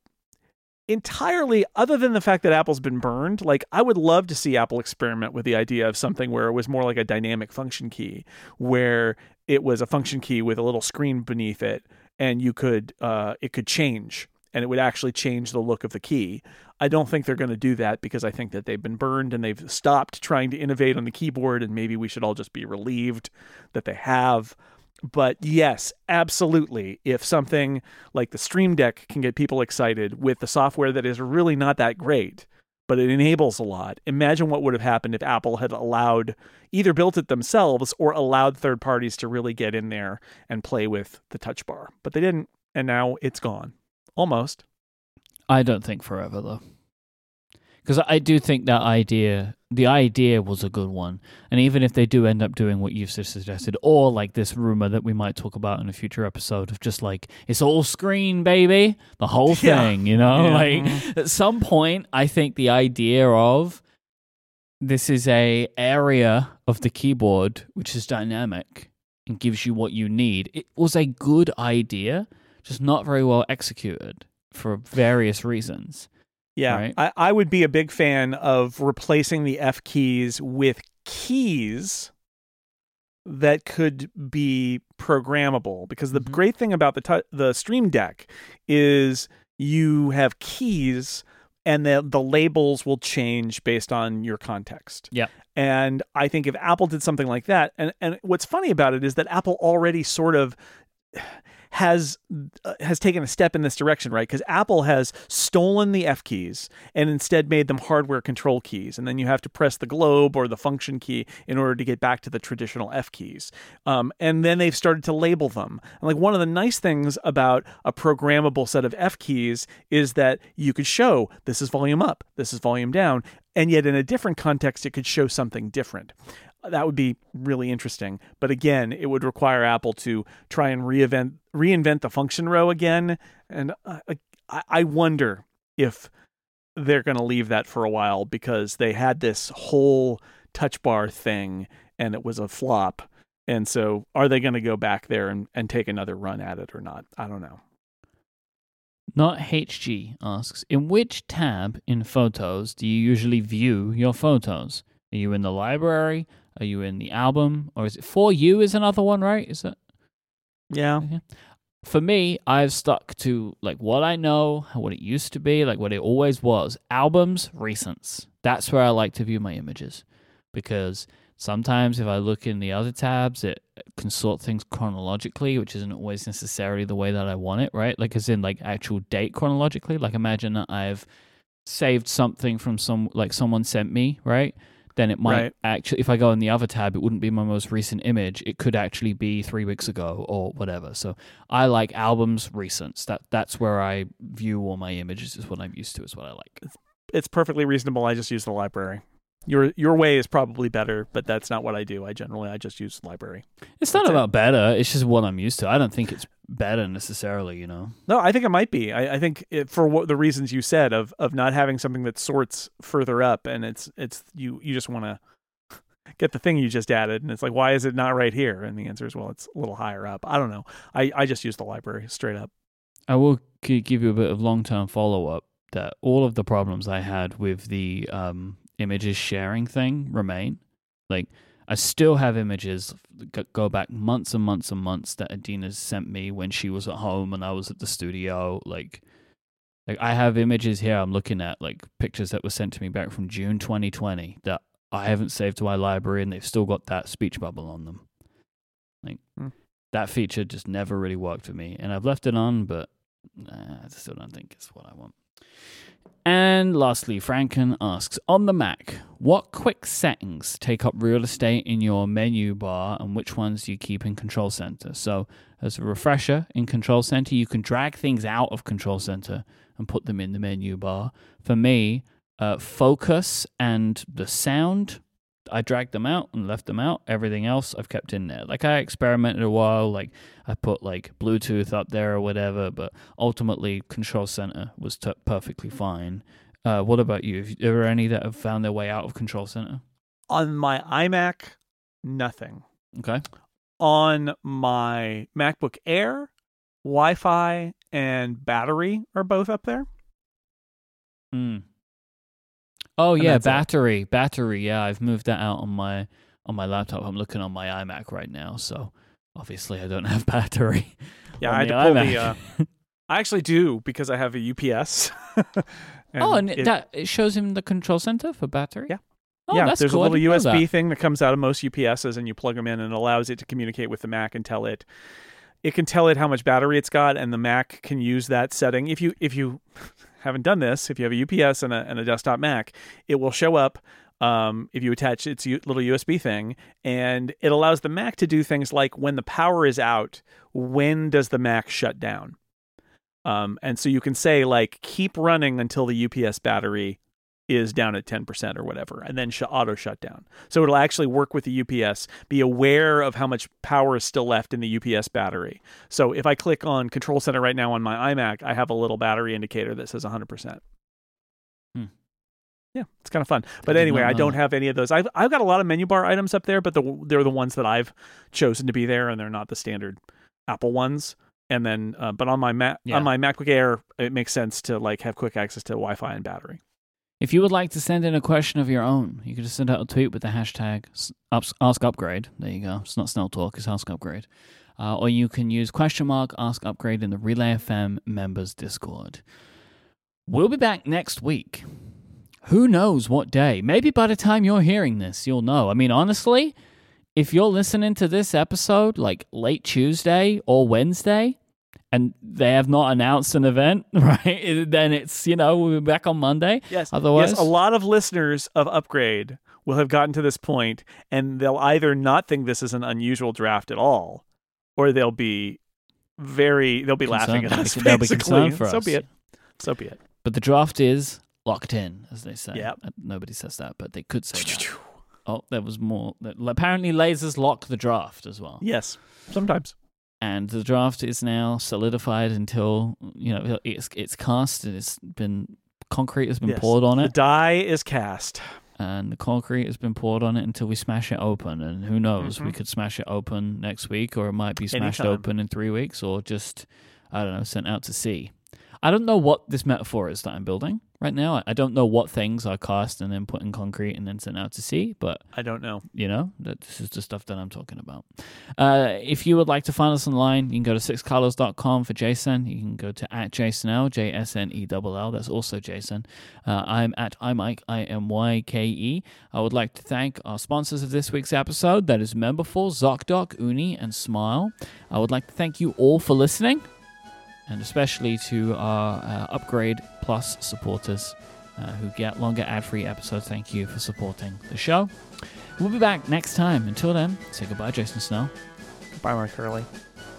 entirely, other than the fact that Apple's been burned, like, I would love to see Apple experiment with the idea of something where it was more like a dynamic function key, where it was a function key with a little screen beneath it, and you could uh, it could change, and it would actually change the look of the key. I don't think they're going to do that, because I think that they've been burned and they've stopped trying to innovate on the keyboard, and maybe we should all just be relieved that they have. But yes, absolutely. If something like the Stream Deck can get people excited with the software that is really not that great, but it enables a lot, imagine what would have happened if Apple had allowed, either built it themselves or allowed third parties to really get in there and play with the touch bar. But they didn't, and now it's gone. Almost. I don't think forever, though. Because I do think that idea, the idea was a good one. And even if they do end up doing what you've suggested, or like this rumor that we might talk about in a future episode of just like, it's all screen, baby, the whole thing, yeah. you know? Yeah. Like, mm-hmm. At some point, I think the idea of this is a area of the keyboard which is dynamic and gives you what you need, it was a good idea, just not very well executed for various reasons. Yeah, right? I, I would be a big fan of replacing the F keys with keys that could be programmable. Because the mm-hmm. great thing about the tu- the Stream Deck is you have keys, and the the labels will change based on your context. Yeah. And I think if Apple did something like that, and, and what's funny about it is that Apple already sort of has uh, has taken a step in this direction, right? Because Apple has stolen the F keys and instead made them hardware control keys, and then you have to press the globe or the function key in order to get back to the traditional F keys. Um, and then they've started to label them. And like, one of the nice things about a programmable set of F keys is that you could show this is volume up, this is volume down, and yet in a different context, it could show something different. That would be really interesting. But again, it would require Apple to try and reinvent reinvent the function row again. And I, I wonder if they're going to leave that for a while, because they had this whole touch bar thing and it was a flop. And so are they going to go back there and, and take another run at it or not? I don't know. Not H G asks, in which tab in Photos do you usually view your photos? Are you in the library? Are you in the album? Or is it For You is another one, right? Is that? Yeah. Okay. For me, I've stuck to like what I know, what it used to be, like what it always was. Albums, recents. That's where I like to view my images. Because sometimes if I look in the other tabs, it can sort things chronologically, which isn't always necessarily the way that I want it, right? Like as in like actual date chronologically. Like imagine that I've saved something from some, like someone sent me, right? Then it might right. actually, if I go in the other tab, it wouldn't be my most recent image. It could actually be three weeks ago or whatever. So I like albums, recents. That That's where I view all my images, is what I'm used to, is what I like. It's, it's perfectly reasonable. I just use the library. Your your way is probably better, but that's not what I do. I generally I just use library. It's not That's about it. better. It's just what I'm used to. I don't think it's better necessarily, you know. No, I think it might be. I, I think it, for what the reasons you said of of not having something that sorts further up, and it's it's you you just want to get the thing you just added, and it's like, why is it not right here? And the answer is, well, it's a little higher up. I don't know. I, I just use the library straight up. I will g- give you a bit of long-term follow-up that all of the problems I had with the um, images sharing thing remain. Like, I still have images g- go back months and months and months that Adina sent me when she was at home and I was at the studio. Like, like I have images here I'm looking at, like pictures that were sent to me back from June twenty twenty that I haven't saved to my library, and they've still got that speech bubble on them. Like, hmm. that feature just never really worked for me, and I've left it on, but nah, I still don't think it's what I want. And lastly, Franken asks, on the Mac, what quick settings take up real estate in your menu bar, and which ones do you keep in Control Center? So, as a refresher, in Control Center, you can drag things out of Control Center and put them in the menu bar. For me, uh, focus and the sound, I dragged them out and left them out. Everything else I've kept in there. Like, I experimented a while, like I put like Bluetooth up there or whatever, but ultimately Control Center was t- perfectly fine. Uh, what about you? Are there any that have found their way out of Control Center? On my iMac, nothing. Okay. On my MacBook Air, Wi-Fi and battery are both up there. Hmm. Oh And yeah, that's it. battery, battery. Yeah, I've moved that out on my on my laptop. I'm looking on my iMac right now, so obviously I don't have battery. Yeah, on I had the to pull iMac. the. Uh, I actually do because I have a U P S. and oh, and it, it, that it shows him the Control Center for battery. Yeah. Oh, yeah, that's there's cool. a I little didn't know U S B that. thing that comes out of most U P S's, and you plug them in, and it allows it to communicate with the Mac and tell it. It can tell it how much battery it's got, and the Mac can use that setting. If you if you haven't done this, if you have a U P S and a and a desktop Mac, it will show up. Um, if you attach its u- little U S B thing, and it allows the Mac to do things like when the power is out, when does the Mac shut down? Um, and so you can say, like, keep running until the U P S battery is down at ten percent or whatever, and then sh- auto shut down. So it'll actually work with the U P S, be aware of how much power is still left in the U P S battery. So if I click on Control Center right now on my iMac, I have a little battery indicator that says one hundred percent. Hmm. Yeah, it's kind of fun. But I did anyway, not I know don't that. have any of those. I've I've got a lot of menu bar items up there, but the, they're the ones that I've chosen to be there, and they're not the standard Apple ones. And then, uh, but on my Mac, Yeah. on my MacBook Air, it makes sense to like have quick access to Wi-Fi and battery. If you would like to send in a question of your own, you can just send out a tweet with the hashtag s- ups- AskUpgrade. There you go. It's not Snell Talk, it's AskUpgrade. Uh, or you can use question mark AskUpgrade in the Relay F M members Discord. We'll be back next week. Who knows what day? Maybe by the time you're hearing this, you'll know. I mean, honestly, if you're listening to this episode like late Tuesday or Wednesday, and they have not announced an event, right? Then it's, you know, we'll be back on Monday. Yes. Otherwise, yes, a lot of listeners of Upgrade will have gotten to this point, and they'll either not think this is an unusual draft at all, or they'll be very, they'll be laughing at Concerned. us. They'll be basically. concerned for so us. be it. So be it. But the draft is locked in, as they say. Yep. Uh, Nobody says that, but they could say that. Oh, there was more. Apparently, lasers lock the draft as well. Yes, sometimes. And the draft is now solidified until, you know, it's it's cast and it's been, concrete has been Yes. poured on The it. die is cast. And the concrete has been poured on it until we smash it open. And who knows, we Mhm. could smash it open next week, or it might be smashed Anytime. open in three weeks, or just, I don't know, sent out to sea. I don't know what this metaphor is that I'm building right now. I- I don't know what things are cast and then put in concrete and then sent out to sea, but I don't know. you know, that this is the stuff that I'm talking about. Uh, if you would like to find us online, you can go to six colors dot com for Jason. You can go to at JasonL, J S N E L L. That's also Jason. Uh, I'm at iMyke, I M Y K E. I would like to thank our sponsors of this week's episode. That is Memberful, ZocDoc, Uni, and Smile. I would like to thank you all for listening, and especially to our uh, Upgrade Plus supporters uh, who get longer ad-free episodes. Thank you for supporting the show. We'll be back next time. Until then, say goodbye, Jason Snell. Bye, Mark Hurley.